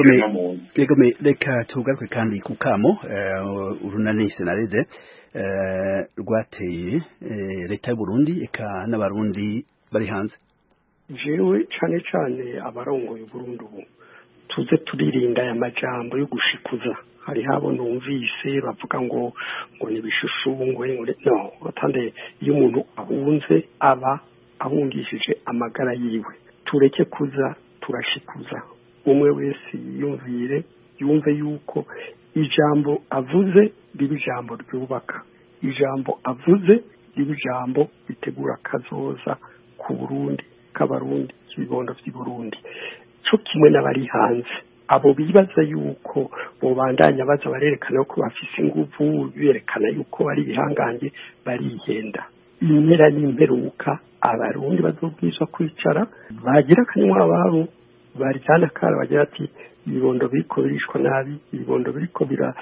reka tugaruke kandi ku kamo urunani senarede rwateye leta y'u Burundi eka n'abarundi bari hanze jewe cane abarongoye Burundi ubu tuze turirinda aya majambo yo gushikuza hari habo numvise bavuga ngo nibishushungwe no batande iyo umuntu ahunze aba ahungishije amagara yiwe tureke kuza turashikuza umwe wese yumve yuko ijambo avuze riba ijambo ryubaka ijambo avuze riba ijambo ritegura kazoza ku Burundi k'abarundi kibondo vy'i Burundi cyo kimwe n'abari hanze abo bibaza yuko bobandanya baza barerekana ko bafise inguvu berekana yuko bari bihangange barihenda impera n'imperuka abarundi bazobwisha kwicara bagira akanywa ababo barijana kara bagira ati ibibondo biriko birishwa nabi ibibondo biriko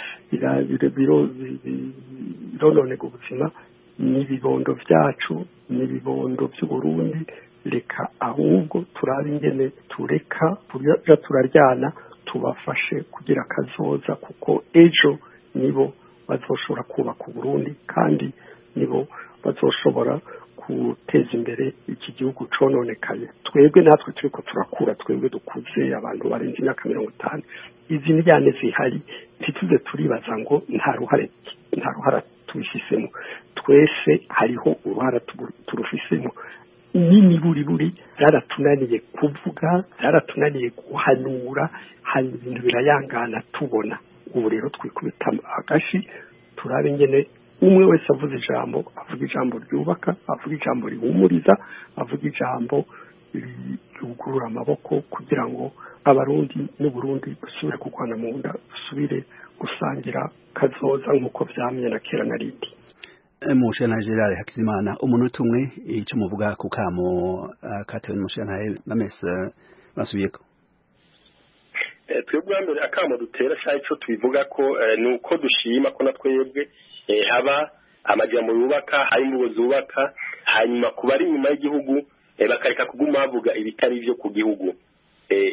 birononega ubuzima n'ibibondo vyacu n'ibibondo vy'u Burundi reka ahubwo turabe ingene tureka turaryana tubafashe kugira kazoza kuko ejo nibo bazoshobora kubaka Burundi kandi nibo bazoshobora guteza imbere iki gihugu cononekaye twebwe natwe turiko turakura twebwe dukuze abantu barenze imyaka 50 izi njyane zihari ntituze turibaza ngo nta ruhara tubifisemo twese hariho uruhara turufisemo nini buri zaratunaniye kuvuga zaratunaniye guhanura hari ibintu birayangana tubona ubu rero twikubita agashi turabe ingene umwe wese avuga ijambo ryubaka avuga ijambo rihumuriza avuga ijambo ryugurura amaboko kugira ngo abarundi n'Uburundi busubire kugwana mu nda busubire gusangira kazoza nk'uko vyamye na kera na rindi Mushana Gerard Hakizimana umuntu umwe icyo muvuga ku kamo katewe n'umushana na mese basubiyeko twebwe mbere akamo dutera cyane cyo twivuga ko nuko dushima ko natwebwe haba amajambo yubaka hari imvugo zubaka hanyuma kuba ari nyuma y'igihugu bakareka kuguma bavuga ibitari byo ku gihugu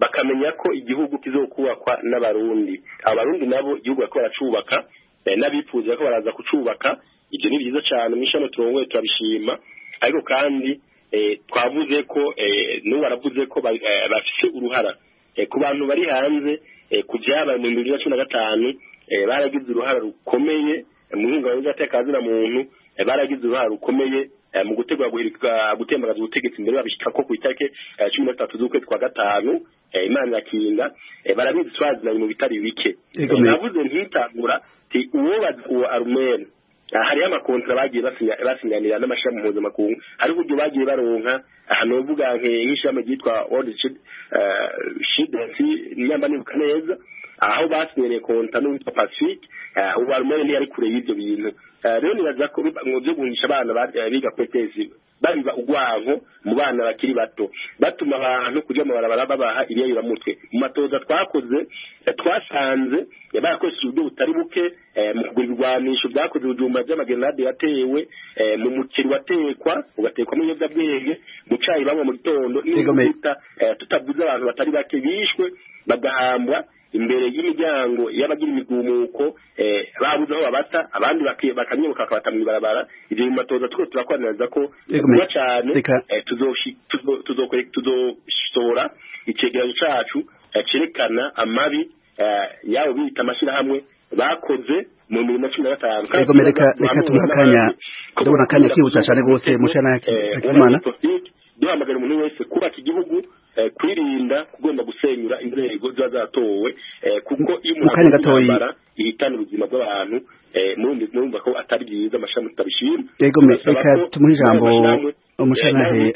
bakamenya ko igihugu kizokubakwa n'abarundi. Abarundi nabo igihugu bariko baracubaka n'abifuza ko baraza kucubaka. Ibyo ni byiza cyane mwishano turongoye turabishima, ariko kandi twavuze ko n'ubu baravuze ko bafite uruhara ku bantu bari hanze ku byabaye mu 2015 baragize uruhara rukomeye mu ngabo z'atekazina muntu, baragize uruhara rukomeye mu gutegura gutembagaza ubutegetsi mbere babishika ko ku itariki 13 z'ukwezi kwa gatanu Imana yakinga barabizi twazina mu bitari bike. Navuze ntitangura uwo Armel hari amakontra bagiye basinyanira n'amashami mpuzamakungu, hari uburyo bagiye baronka ahantu uvuga nk'ishami ryitwa World Children's nyamba nibuka neza, aho basinyanye konta n'uwitwa Pacifique. Ubu Armel yari kure y'ibyo bintu. Rero nibaza ko mu byo guhisha abana biga kwetezi bariba ugwanko mu bana bakiri bato, batuma abantu kujya mu barabara babaha ibiyayuramutwe. Mu matoza twakoze twasanze bakoresheje uburyo butari buke mu kugura ibigwanisho byakoze ubujumba by'amagenade yatewe mu mukiri watekwa ugatekwa mu ibiyobyabwenge mu cayi bamwe mu gitondo n'ibita tutavuze abantu batari bake bishwe bagahambwa imbere y'imiryango y'abagira imigumuko babuze aho babata, abandi bakanyibuka bakabata mu ibarabara. Ibyo mu matoza turakwaniriza ko kuba cyane tuzoshora icegeranyo cacu cerekana amabi yabo bita amashyirahamwe bakoze mu 2015. Reka tumuha akanya kihuta cyane rwose mushana Hakizimana. Duhamagara umuntu wese kubaka igihugu, kwirinda kugomba gusenyura inzego zatowe, kuko iyo umuntu atambara ihitana ubuzima bw'abantu murumva ko atari byiza amashami tutabishima. Reka tumuha ijambo umushanahe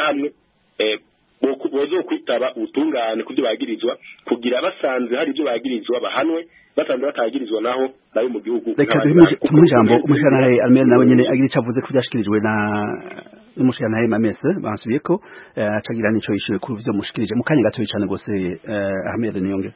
bozo kwitaba ubutungane kubyo bagirizwa, kugira basanze hari ibyo bagirizwa bahanwe, basanze batagirizwa naho nayo mu gihugu. Reka tumuha ijambo umushanahe Armel nawe nyene agira icavuze ko byashikirijwe na n'umushanahe Mamese bansubiye ko acagira nico yishuye kuri byo mushikirije mu kanya gato cyane gose. Ahmed Niyonge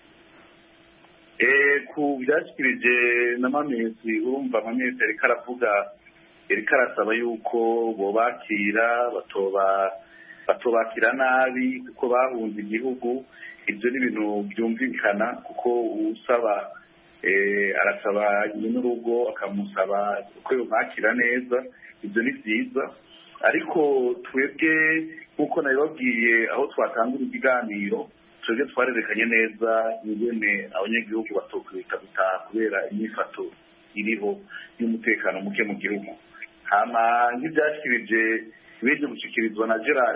ku byashikirije na Mamese, urumva Mamese ariko aravuga, ariko arasaba yuko bobakira batobakira nabi kuko bahunze igihugu. Ibyo ni ibintu byumvikana kuko usaba arasaba n'urugo akamusaba ko yobakira neza. Ibyo ni byiza, ariko twebwe nkuko nabibabwiye aho twatangura ikiganiro, twebwe twarerekanye neza ingene abanyagihugu batokwita gutaha kubera imyifato iriho y'umutekano muke mu gihugu. Hama nk'ibyashikirije ibyo gushikirizwa na Gerard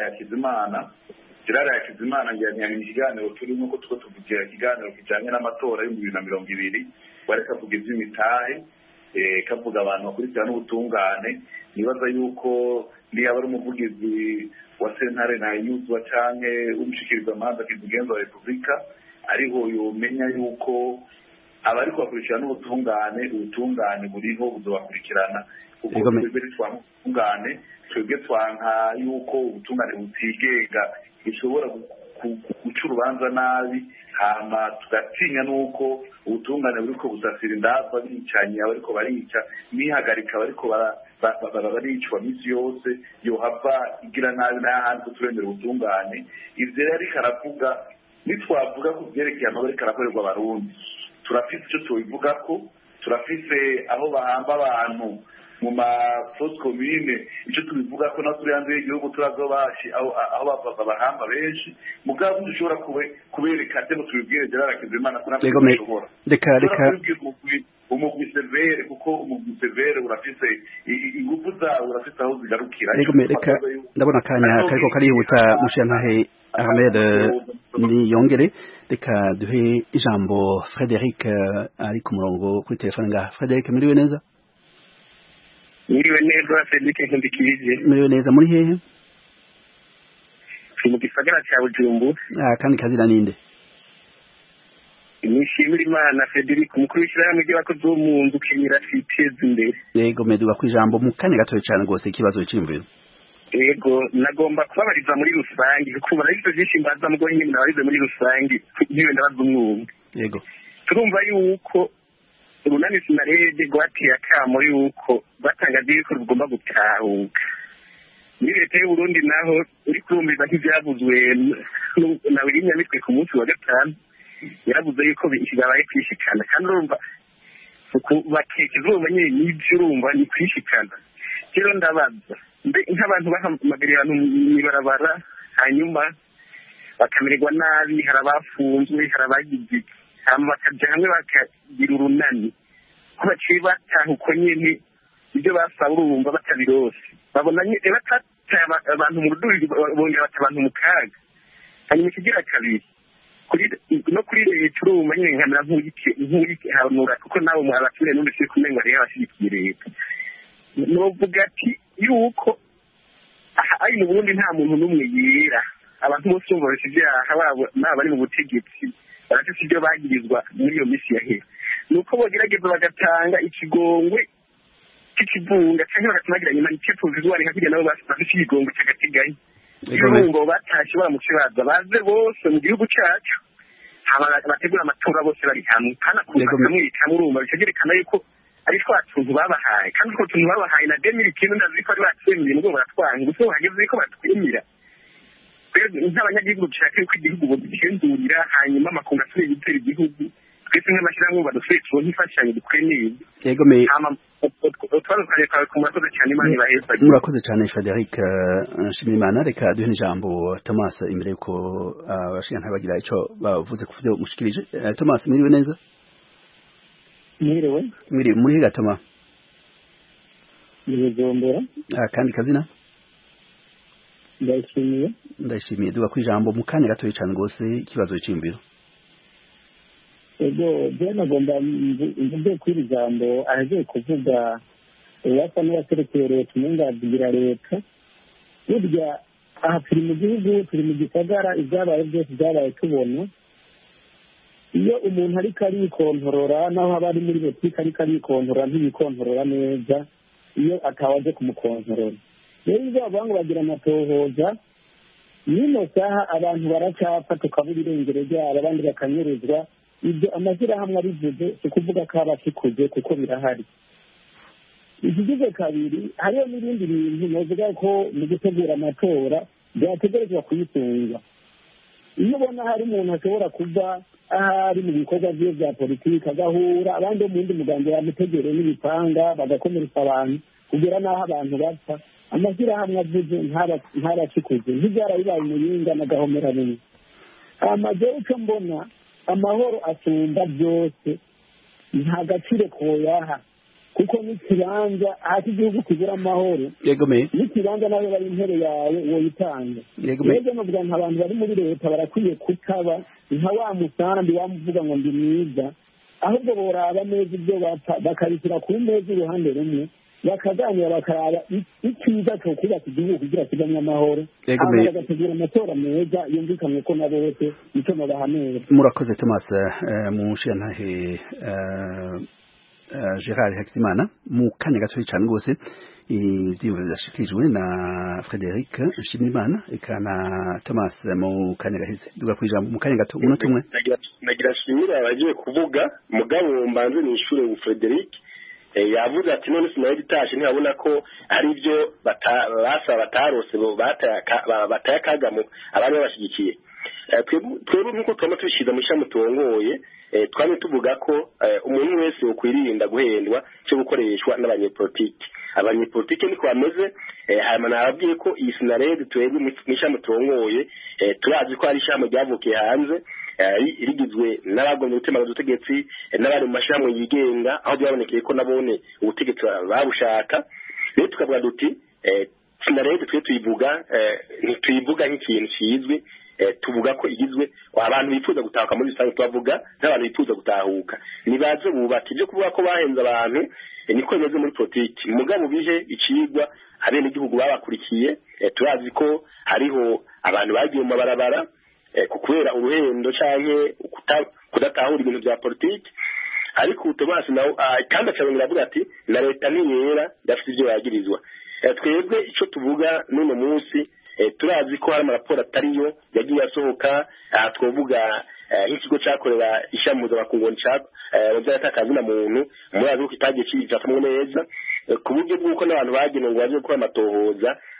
Hakizimana njyanye ikiganiro turimo ko tuvugira ikiganiro kijanye n'amatora y'2020, bareka kuvuga iby'imitahe, kavuga abantu bakurikirana n'ubutungane. Nibaza yuko niba ari umuvugizi wa sentare ntayuzwa canke umushikirizamanza kizigenza wa Repubulika, ariho yomenya yuko abariko bakurikirana ubutungane buriho buzobakurikirana, kuko twebwe twamutungane, twebwe twanka yuko ubutungane butigenga bishobora guca urubanza nabi, hama tugatinya nuko ubutungane buriko busasira indava bicanye abariko barica nihagarika bariko baricwa misi yose yohava igira nabi n'ahandi turemera ubutungane. Ivyo rero ariko aravuga, nitwavuga ku vyerekeye amabariko arakorerwa abarundi, turafise icyo tubivugako, turafise aho bahamba abantu mu mafosse commune, icyo tubivuga ko naturi hanze y'igihugu turazobashi aho bahamba benshi, mugabo dushobora kubereka ate ngo tubibwire Gerard Hakizimana ko natwe dushobora. Reka umugwi severe, kuko umugwi severe urafise ingufu zawo, urafise aho zigarukira. Reka ndabona akanya kariko karihuta mushantahe Ahmed Niyongere. Reka duhe ijambo Frederic ari ku murongo kuri telefone ngaha. Frederic, muriwe neza? Muriwe neza Frederic Nkundikije. Muriwe neza, muri hehe? Mu gisagara cya Bujumbura. Kandi kazira ninde? Nishimira Imana Frederic, umukuru w'ishyirahamwe ry'abakozi bo mu nzu Kenyera twiteza imbere. Yego, meduga ku ijambo mu kanya gatoya cyane rwose ikibazo cy'imviro. Yego, nagomba kubabariza muri rusange kuko barabise byinshi mbaza mugo nyine nabarize muri rusange niwe ndabaza umwumwe. Yego, turumva yuko urunani sinarede gwati yakamo yuko batangaje yuko rugomba gutahuka. Muri leta y'u Burundi naho uri kurumviza nk'ibyavuzwe nawe rinyamitwe ku munsi wa gatanu yaravuze yuko babaye kwishikana kandi urumva bakeka izuba nyine n'ibyo urumva ni kwishikana rero ndabaza nk'abantu bahamagarira abantu mw'ibarabara hanyuma bakamererwa nabi hari abafunzwe hari abagize hama bakaja hamwe bakagira urunani ko baciye bataha uko nyene ibyo basaba urumva batabirose babona nyine batataye abantu mu rudubi bongera bata abantu mu kaga hanyuma ikigira kabiri no kuri leta urumva nyine nkamera nk'uyihanura kuko nawe abaturage n'undi turi kumenya rero abashyigikiye leta novuga ati yuko ari mu Burundi nta muntu n'umwe yera abantu bose bumva bafite ibyaha baba bari mu butegetsi barafite ibyo bagirizwa muri iyo minsi yahera ni uko bogerageza bagatanga ikigongwe cy'ikivunga cyangwa bakatumagira nyuma icyifuzo izuba nka kugira nabo bafite ikigongwe cy'agateganyo irungo batashye baramutse baza baze bose mu gihugu cyacu bategura amatora bose bari hamwe kandi akuza kamwica urumva bikerekana yuko ari twa tuntu babahaye kandi utwo tuntu babahaye na 2019 ndazi ko ari batwemeye ngo baratwanga gusa hageze ko batwemera nk'abanyagihugu dushaka yuko igihugu bugenzurira hanyuma amakungu asubire gutera igihugu twese nk'amashyirahamwe badufite turonke imfashanyo dukwiye neza murakoze cyane Frederic Nshimiyimana reka duhe n'ijambo Thomas imbere yuko abashikana bagira icyo bavuze ku byo mushikirije Thomas mwiriwe neza mwiriwe muri higa Thomas Nizombera kandi kazina ndashimiye duga ku ijambo mu kanya gato cyane rwose ikibazo cy'imbiro ego bene gomba mvuge kuri ijambo aje kuvuga yasa n'abaterekeye leta umungazigira leta burya aha turi mu gihugu turi mu gisagara ibyabaye byose byabaye tubona iyo umuntu ariko arikontorora naho aba ari muri botike ariko arikontorora ntibikontorora neza iyo atawaje kumukontorora rero ibyo bavuga ngo bagira amatohoza nino saha abantu baracapfa tukabura irengero ryabo abandi bakanyerezwa ibyo amashyirahamwe abivuze si ukuvuga ko aba akikuze kuko birahari ikigize kabiri hariho n'ibindi bintu novuga ko mu gutegura amatora byategerezwa kuyitunga iyo ubona hari umuntu ashobora kuba ahari mu bikorwa bye bya politiki agahura abandi bo mu wundi mugambi yamutegereye n'ibipanga bagakomeretsa abantu kugera n'aho abantu bapfa amashyirahamwe avuze ntabakikuze ntibyarabibaye umuyinga n'agahomera bimwe amaze uco mbona amahoro asumba byose nta gaciro koyaha kuko n'ikibanza hasi igihugu kibura amahoro n'ikibanza nawe bari intebe yawe woyitanga rero novuga nka abantu bari muri leta barakwiye kutaba nka wa musambi wamuvuga ngo ndi mwiza ahubwo boraba neza ibyo bapfa bakabishyira ku meza uruhande rumwe bakaganira bakaraba icyiza cyo kubaka igihugu kugira kibamwe amahoro hanyuma bagategura amatora meza yumvikanywe ko na bose nicyo mubahanura murakoze Thomas mushiyantahe Gerard Hakizimana mu kanya gato cyane rwose ivyiburo byashikirijwe na Frederic Nshimiyimana eka na Thomas mu kanya gaheze duga kwijambo mu kanya gato umunota umwe nagira shimira abagiye kuvuga mugabo mbanze ni ishure Frederic yavuze ati none sinari gitashe ntibabona ko ari ibyo basaba batarose batayakagamo abantu babashigikiye twebwe nk'uko twama tubishiza mu ishami turongoye twamye tuvuga ko umuntu wese ukwirinda guhendwa cyo gukoreshwa n'abanyepolitiki abanyepolitiki niko bameze hanyuma nababwiye ko iyi sinarede twebwe mu ishami turongoye turazi ko hari ishami ryavukiye hanze rigizwe n'abagomba gutemaga ubutegetsi n'abari mu mashyirahamwe yigenga aho byabonekeye ko nabone ubutegetsi babushaka rero tukavuga duti sinarede twe tuyivuga ntituyivuga nk'ikintu kizwi tuvuga ko igizwe abantu bifuza gutahuka muri rusange tubavuga n'abantu bifuza gutahuka nibaze bubaka ibyo kuvuga ko bahenze abantu niko bimeze muri politiki mugabo bihe icigwa abene igihugu babakurikiye turazi ko hariho abantu bagiye mu mabarabara kubera uruhendo canke kudatahura ibintu bya politiki ariko Thomas nawe kandi acabonera avuga ati na leta niyera dafite ibyo yagirizwa twebwe icyo tuvuga n'uno munsi turazi ko hari amaraporo atariyo yagiye asohoka twavuga nk'ikigo cyakorera ishami mpuzamakungu by'agatakazi na muntu muri azi ko kitagiye kizatamwe neza ku buryo bw'uko n'abantu bagenewe ngo baje gukora amatohoza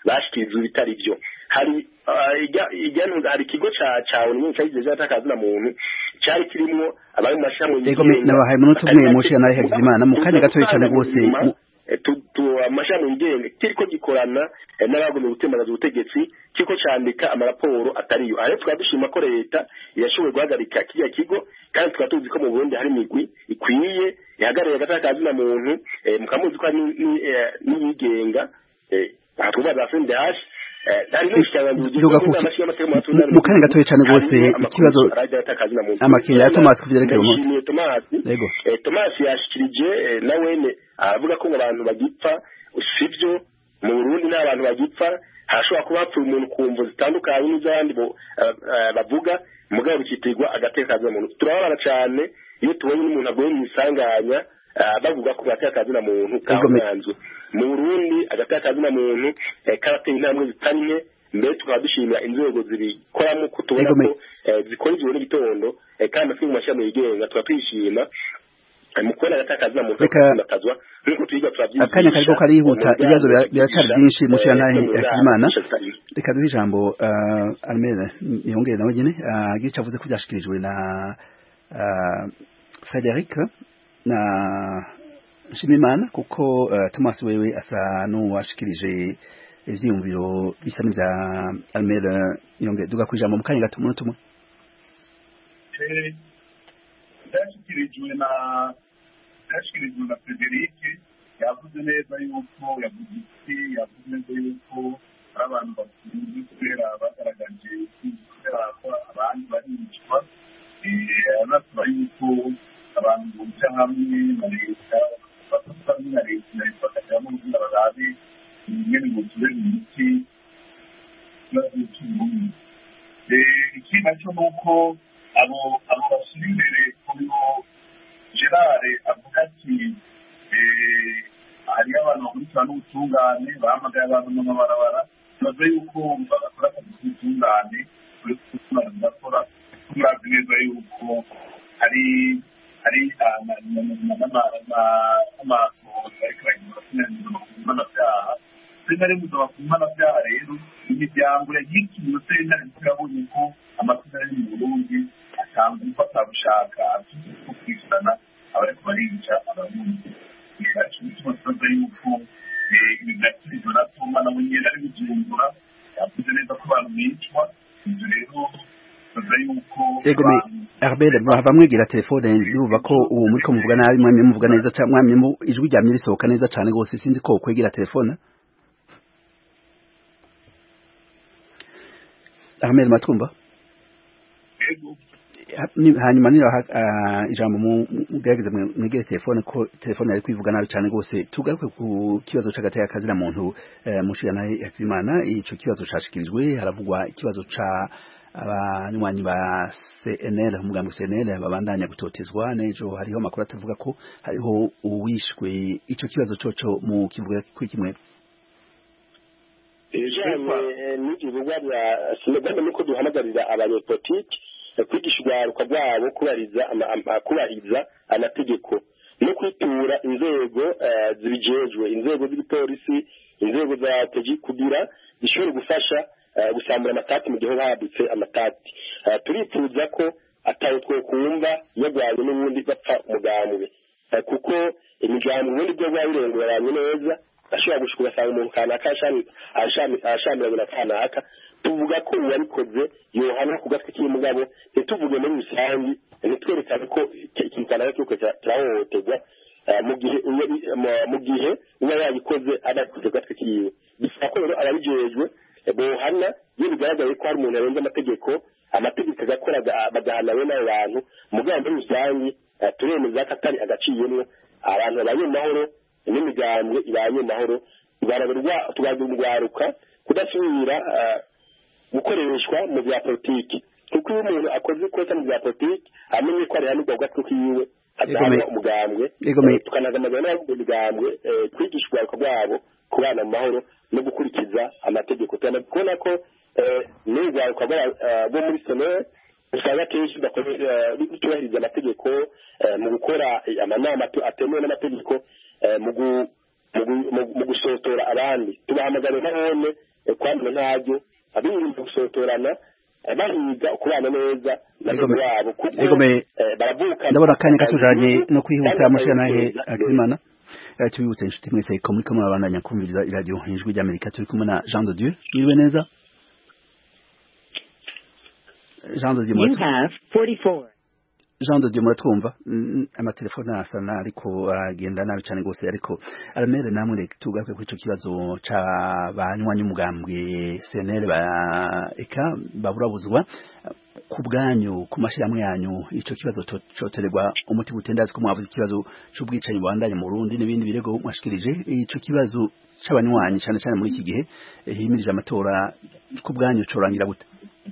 bashikirizwa ibitari byo. Hari ikigo ca ONU cyagize cyatakaza na muntu cyari kirimo abari mu mashyirahamwe yigenga nabahaye umunota umwe mushi nawe Hakizimana mu kanya gatoya cyane rwose amashami yigenga kiriko gikorana n'abagomba gutembagaza ubutegetsi kiko cyandika amaraporo atariyo. Aho twaba dushima ko leta yashoboye guhagarika kiriya kigo, kandi tukaba tuzi ko mu Burundi hari imigwi ikwiye ihagarariye agatakaza na muntu mukamuzi ko n'iyigenga batwubaza FNDH mu kanya gatoya cyane rwose ikibazo amakenga ya Thomas kuvyerekeye umuntu Thomas yashikirije nawene avuga ko abantu bagipfa usivyo mu Burundi n'abantu bagipfa hashobora kuba hapfuye umuntu kumvo zitandukanye n'izandi bavuga mugabo bikitirwa agatekaza muntu. Turababara cyane iyo tubonye n'umuntu agoye mu isanganya bavuga ko agatekaza na muntu kamanzwe mu Burundi agatakaza na muntu karateye intambwe zitari nke. Mbere tukaba dushimira inzego zibikoramo ko tubona ko zikora ijoro n'igitondo kandi afite mu mashami yigenga tukaba twishima mu kubona agatakaza na muntu katazwa nk'uko twiga turabyishima. Akanya kariko karihuta ibibazo biracari byinshi mu cyanahe Hakizimana. Reka duhe ijambo Armel yongere nawe nyine gica avuze ko byashikirijwe na Frederic na Nshimimana kuko Thomas wewe asa n'uwashikirije ivyiyumviro bisa n'ivya Armel yongere duga kwijambo mu kanya gato umunota umwe. Byashikirijwe na Frederic yavuze neza yuko yavuze neza yuko abantu bakunze kubera bagaragaje kubera ko abantu baricwa anasaba yuko abantu bujya hamwe na leta bafatanya na leta bakajyamo ubuzima barabe ingene ngo tubere umuti ikindi nacyo ni uko abo bashyira imbere kuriho Gerard avuga ati hariyo abantu bakurikirana n'ubutungane bahamagaye abantu n'amabarabara bavuze yuko bagakora akazi k'ubutungane kuri kutungane bakora turazi neza yuko hari n'amasohoza ariko aragenda kunezeza ku mpanabyaha sentare mpuzamakungu mpanabyaha rero imiryango yagikiriwe sentare turabonye ko amakosa ari mu Burundi atanga gufata gushaka gukurikirana abariko barica abarundi yacu bituma tubaza yuko ibigatirizo na Toma nawe nyene ari Bujumbura yavuze neza ko abantu bicwa ibyo rero tubaza yuko Arbel bamwigira telefone yuva ko uwo muri ko muvuga nabi mwamye muvuga neza cyane mwamye mu ijwi rya myirisohoka neza cyane gose sinzi ko kwegera telefone. Ahmed Matumba hanyuma niyo ijambo mugerageze mwegere telefone ko telefone ari kwivuga nabi cyane gose. Tugaruke ku kibazo c'agateka kazi na muntu mushira naye Hakizimana. Ico kibazo cashikirijwe haravugwa ikibazo ca abanywanyi ba CNL umugambi CNL babandanya gutotezwa nejo hariho makuru atavuga ko hariho uwishwe. Ico kibazo coco mu kivuga kuri kimwe ejanye n'igihugu bya sinagana nuko duhamagarira abanyepolitiki kwigisha urwaruka rwabo kubahiriza amategeko no kwitura inzego zibijejwe, inzego z'igipolisi, inzego za tegi kugira zishobora gufasha gusambura amatati mu gihe hadutse amatati. Turifuza ko atawe two kumva yagwanye n'ubundi bapfa umugambwe kuko imigambwe ubundi byo bwabirenguranye neza ashobora gushika ugasanga umuntu kanaka ashamiranye na kanaka. Tuvuga ko uwabikoze yohana ku gatwe k'umugabo ntituvuge muri rusange ntitwerekane ko ikintu kanaka cy'uko kirahohoterwa mu gihe uba yabikoze adafite gatwe kiwe. Bisaba ko rero ababijejwe bohana iyo bigaragaye ko hari umuntu yarenze amategeko agakora bagahana we n'abo bantu mugabo muri rusange turemeza ko atari agaciyemwo abantu babanye mu mahoro n'imigambwe ibanye mu mahoro tugaruka kudasubira gukoreshwa mu bya politiki kuko iyo umuntu akoze ikosa mu bya politiki amenye ko ari hano gatwe kiwe azana umugambwe tukanagamaza n'abo mugambwe kwigisha urwaruka rwabo kubana mu mahoro no gukurikiza amategeko. Turabona ko n'urwaruka rwo muri Sene usanga kenshi bitubahiriza amategeko mu gukora amanama atemewe n'amategeko mu gusotora abandi. Tubahamagara nahone kwandura ntaryo abirinda gusotorana bahiga kubana neza n'abandi babo kuko baravuka ndabona akanya katujanye no kwihuta amashanahe Akizimana tubibutse inshuti mwese ko muri kamwe abandanya kumviriza iradio Ijwi ry'Amerika turi kumwe na Jean de Dieu niwe neza Jean de Dieu Jean de Dieu muratwumva amatelefone asana ariko agenda nabi cyane gose ariko aramere namwe tugaruke kuri ico kibazo ca banywanyi umugambwe CNL ba eka baburabuzwa ku bwanyu ku mashiramwe yanyu ico kibazo coterwa umuti gutendazi ko mwavuze ikibazo c'ubwicanyi bwandanye mu Burundi n'ibindi birego mwashikirije ico kibazo c'abanywanyi cyane cyane muri iki gihe himirije amatora ku bwanyu corangira gute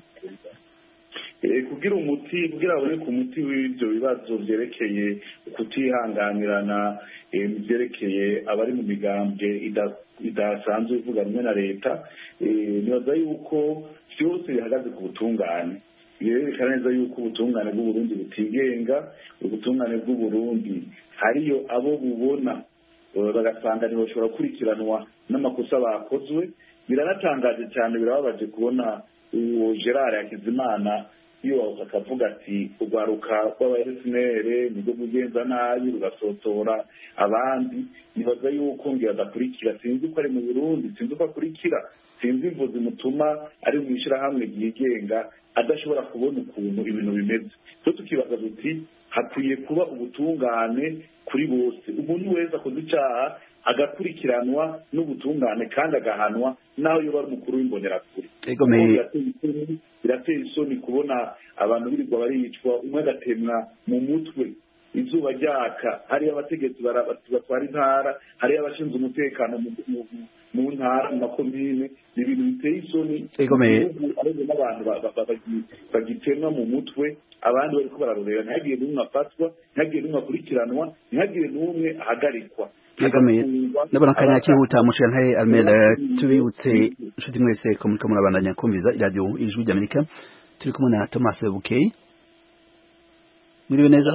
kugira umuti kugira abone ku muti w'ibyo bibazo byerekeye kutihanganirana byerekeye abari mu migambwe idasanzwe ivuga rumwe na leta nibaza yuko byose bihagaze ku butungane birerekana neza yuko ubutungane bw'uburundi butigenga ubutungane bw'uburundi hariyo abo bubona bagasanga ntibashobora gukurikiranwa n'amakosa bakozwe biranatangaje cyane birababaje kubona uwo Gerard Hakizimana iyo akavuga ati urwaruka rw'abayesinere nibwo mugenza nabi rugasotora abandi nibaza yuko ngira adakurikira sinzi ko ari mu Burundi sinzi ko akurikira sinzi imvo zimutuma ari mu ishirahamwe ryigenga adashobora kubona ukuntu ibintu bimeze so tukibaza duti hakwiye kuba ubutungane kuri bose umuntu wese akoze icyaha agakurikiranwa n'ubutungane kandi agahanwa naho yoba ari umukuru w'imbonerakure birateye isoni kubona abantu birirwa baricwa umwe agatemwa mu mutwe izuba ryaka hariyo abategetsi batwara intara hariyo abashinzwe umutekano mu ntara mu makomine ni ibintu biteye isoni ariko n'abantu bagitemwa mu mutwe abandi bariko bararorera ntihagire n'umwe afatwa ntihagire n'umwe akurikiranwa ntihagire n'umwe ahagarikwa ndabona akanya kihuta mushantaye Almera tubibutse inshuti mwese ko muri murabandanya kumviza iradio Ijwi ry'Amerika turi kumwe na Thomas Bukey muriwe neza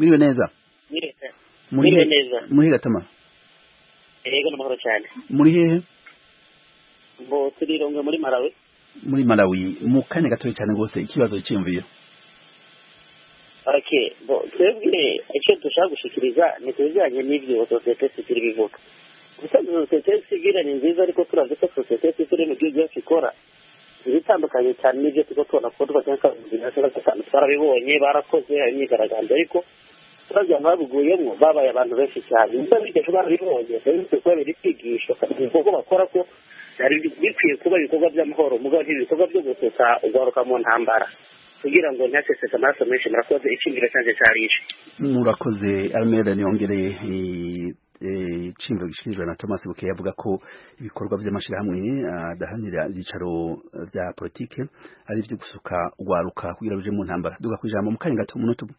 muri gatama yego n'amahoro cyane muri hehe bo turirongo muri Malawi mu kanya gatoya cyane gose ikibazo cy'imviro Okay, twebwe icyo dushaka gushikiriza ni kubijyanye n'ibyo sosiyete sivile bivuga. Ubusanzwe sosiyete sivile ni nziza ariko turazi ko sosiyete sivile mu gihugu cyacu ikora ibitandukanye cyane n'ibyo tuko tubona ko twatanga twarabibonye barakoze imyigaragambyo ariko turagira babiguyemo babaye abantu benshi cyane niba bigeze barabibonye ndetse ko biri kwigisha kuko bakora ko ari bikwiye kuba ibikorwa by'amahoro mugabo ibikorwa byo gusesa ugaruka mu ntambara kugira ngo ntaseseka amaraso menshi murakoze icyumviro cyanjye cyarishe murakoze Almera niyongereye icimviro gishikirijwe na Thomas Bukey avuga ko ibikorwa by'amashirahamwe adahanira ibyicaro bya politike ari byo gusuka ugwaruka kugira bije mu ntambara duga kwijambo mu kanya gato umunota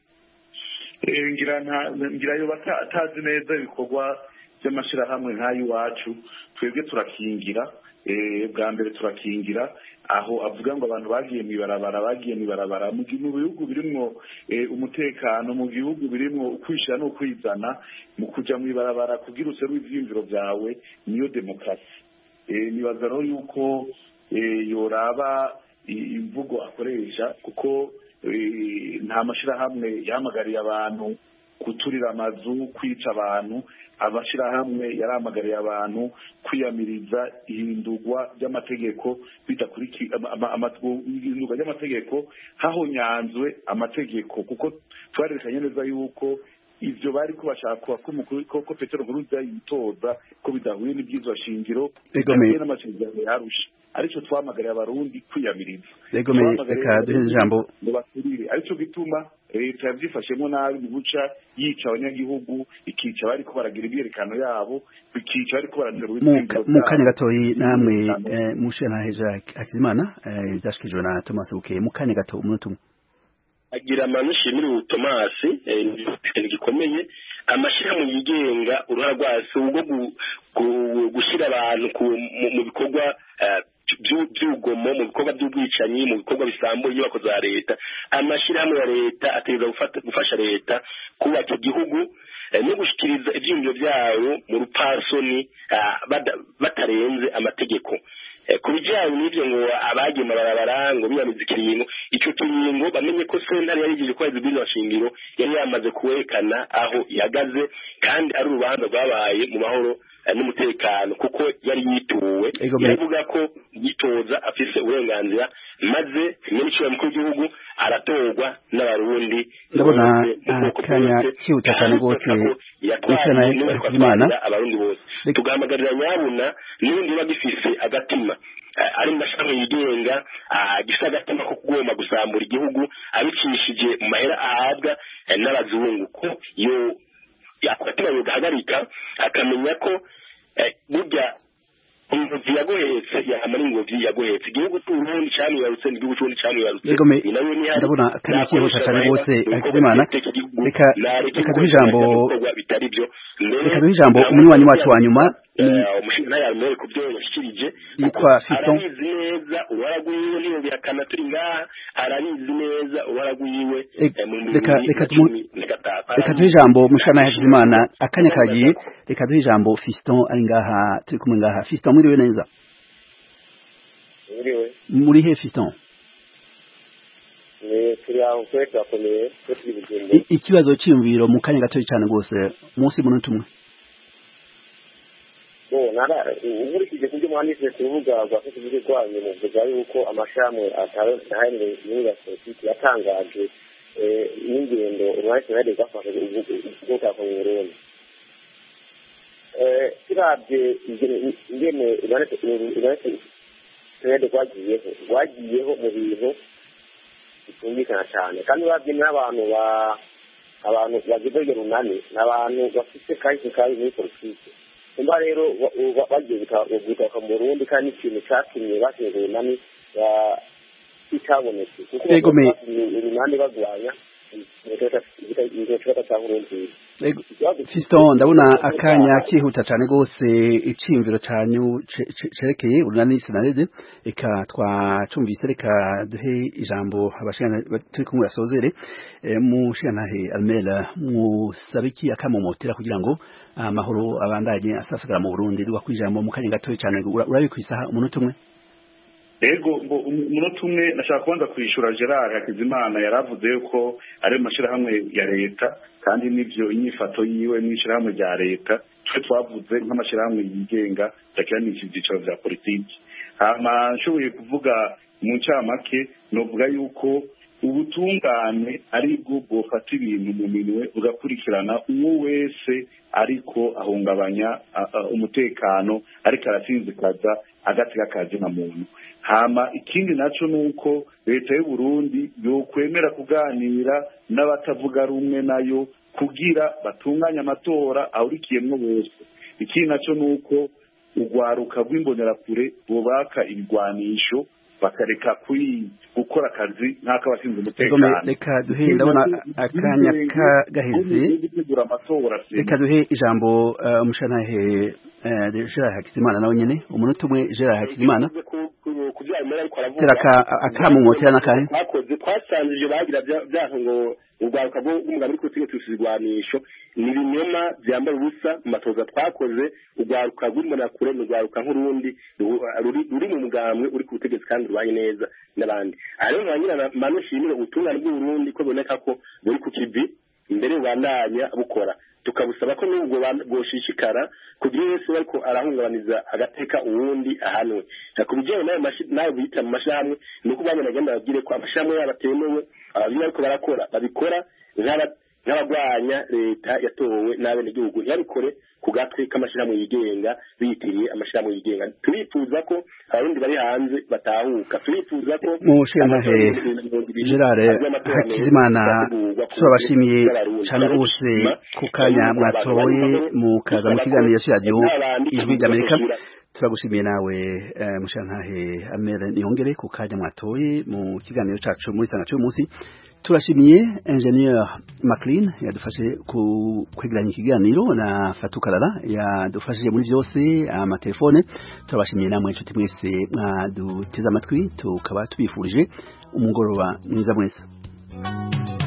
ngira yo batazi neza ibikorwa by'amashirahamwe nk'ayo iwacu twebwe turakingira bwa mbere turakingira aho avuga ngo abantu bagiye mu ibarabara mu bihugu birimwo umutekano mu bihugu birimwo ukwishira no kwizana mu kuja mu ibarabara kugira useru ivyiyumviro byawe niyo demokrasi nibaza rero yuko yoraba imvugo akoresha kuko nta mashirahamwe yahamagariye abantu guturira amazu kwica abantu abashirahamwe yaramagariye abantu kwiyamiriza ihindurwa ry'amategeko bidakurikira ihindurwa ry'amategeko hahonyanzwe amategeko kuko twarerekanye neza yuko ivyo bari ko bashaka ko Petero Nkurunziza yitoza ko bidahuye n'ibyizwa shingiro n'amasezerano yarusha aricyo twamagariye abarundi kwiyamiriza reka duhe ijambo aricyo gituma leta yabyifashemo nabi mu guca yica abanyagihugu ikica bari ko baragira imyerekano yabo ikica bari ko baragira mu kanya gatoyi namwe mushenantahe Hakizimana byashikijwe na Thomas Bukey mu kanya gato umunota umwe agira amanishimira Thomas ni gikomeye amashirahamwe yigenga uruhara rwase ubwo gushyira abantu mu bikorwa by'ugomo mu bikorwa by'ubwicanyi mu bikorwa bisambuye inyubako za leta amashirahamwe ya leta ategereza gufasha leta kubaka igihugu no gushikiriza ibyiyumviro byabo mu rupasoni batarenze amategeko ku bijyanye n'ibyo ngo abagiye mu barabara ngo biyamiza ikiringo icyo kiringo bamenye ko sentare yarigije ko izibino shingiro yari yamaze kuwerekana aho ihagaze kandi ari urubanza rwabaye mu mahoro n'umutekano kuko yari yituwe yavuga ko yitoza afise uburenganzira maze minisitiri mukuru w'igihugu aratorwa n'abarundi. ndabona akanya kihuta cyane rwose yatwaye Imana abarundi bose tugahamagarira nyabuna n'ubundi bagifise agatima ari mashami yigenga gisa agatima ko kugomba gusambura igihugu abicishije mu mahera ahabwa n'abazungu ko yo yakwatima yogahagarika akamenya ko burya ingobyi yagohetse yamara ingobyi yagohetse igihugu cy'uburundi cyamwibarutse n'igihugu cy'uburundi cyamwibarutse ndabona akanya kihuta cyane rwose Imana reka duhe ijambo umunywanyi wacu wa nyuma umushinga yaremeye ku byo yashyikirije yitwa Fiston arabizi neza uwaraguyiwe niyo birakana turi ngaha arabizi neza uwaraguyiwe reka duhe ijambo mushana Hakizimana akanya kagiye reka duhe ijambo Fiston ari ngaha turi kumwe ngaha Fiston mwiriwe neza muri he Fiston ikibazo cy'imviro mu kanya gatoya cyane rwose munsi munota umwe nkurikije ku byo mwanditse kurubuga rwa Facebook rwanyu muvuga yuko amashami ataharanira inyungu za politiki yatangaje n'ingendo urwanditse nari gafashe ubwoko mu Burundi kirabye ingene urwanditse rwagiyeho mu bintu bitumvikana cyane kandi babye n'abantu bagize runani n'abantu bafite kahise kabi muri politiki kumba rero bagiye gutaka mu Burundi kandi ikintu cyatumye bashinga urunani itabonetse kuko urunani bagwanya Fiston ndabona akanya kihuta cyane rwose iciyumviro cyanyu cerekeye urunani Senarede eka twacumvise reka duhe ijambo abashana turi kumwe asozere mushigantahe Armel musabiki akamomotera kugira ngo amahoro abandanye asasagara mu Burundi duga kwijambo mu kanya gatoya cyane urabikwisaha umunota umwe ego umunota umwe nashaka kubanza kwishura Gerard Hakizimana yaravuze yuko ari mashirahamwe ya leta kandi nivyo inyifato yiwe n'ishirahamwe rya leta twe twavuze nk'amashirahamwe yigenga takiranije ibyicaro vya politiki hama nshoboye kuvuga mu ncamake novuga yuko ubutungane ari bwo bwofata ibintu mu minwe bugakurikirana uwo wese ariko ahungabanya umutekano ariko arasinzikaza agatega kazi na muntu hama ikindi naco nuko leta y'u Burundi yokwemera kuganira n'abatavuga rumwe nayo kugira batunganya amatora ahurikiyemwo bose ikindi naco nuko ugwaruka rw'imbonerakure bubaka ibigwanisho bakareka gukora akazi nk'ak'abashinzwe umutekano reka duhe ndabona akanya gaheze reka duhe ijambo umushantahe Gerard Hakizimana nawe nyene umunota umwe Gerard Hakizimana akamumotera n'akahe twasanze ivyo bagira byaho ngo urwaruka rw'umugabo ariko tujye tusigwanisho ni ibinyoma byambara ubusa mu matoza twakoze urwaruka rw'imbonerakure n'urwaruka nk'urundi ruri mu mugambwe uri ku butegetsi kandi rubanye neza n'abandi rero nkanyira manushimire ubutungane bw'Uburundi ko biboneka ko buri ku kivi imbere bandanya bukora tukabusaba ko n'ubwo bwoshishikara kugira wese bariko arahungabaniza agateka uwundi ahanwe nakubijyanye nayo bita mu mashamwe nuko bamwe nagenda babwire ko amashamwe yabatemewe ababyeyi ariko barakora babikora nk'abagwanya leta yatowe n'abenegihugu ntibabikore ku gatwe k'amashyirahamwe yigenga biyitiriye amashyirahamwe yigenga turifuza ko abarundi bari hanze batahuka turifuza ko mushigantahe Gerard Hakizimana turabashimiye cyane rwose ku kanya mwatoye mukaza mu kiganiro cy'iradiyo ijwi ry'Amerika turagushimiye nawe mushigantahe Armel Niyongere ku kanya mwatoye mu kiganiro cyacu muri sanga cy'umunsi turashimiye Engineer Maclean yadufashe kwegeranya ikiganiro na Fatukarara yadufashije muri byose amatelefone turabashimiye namwe inshuti mwese mwaduteze amatwi tukaba tubifurije umugoroba mwiza mwese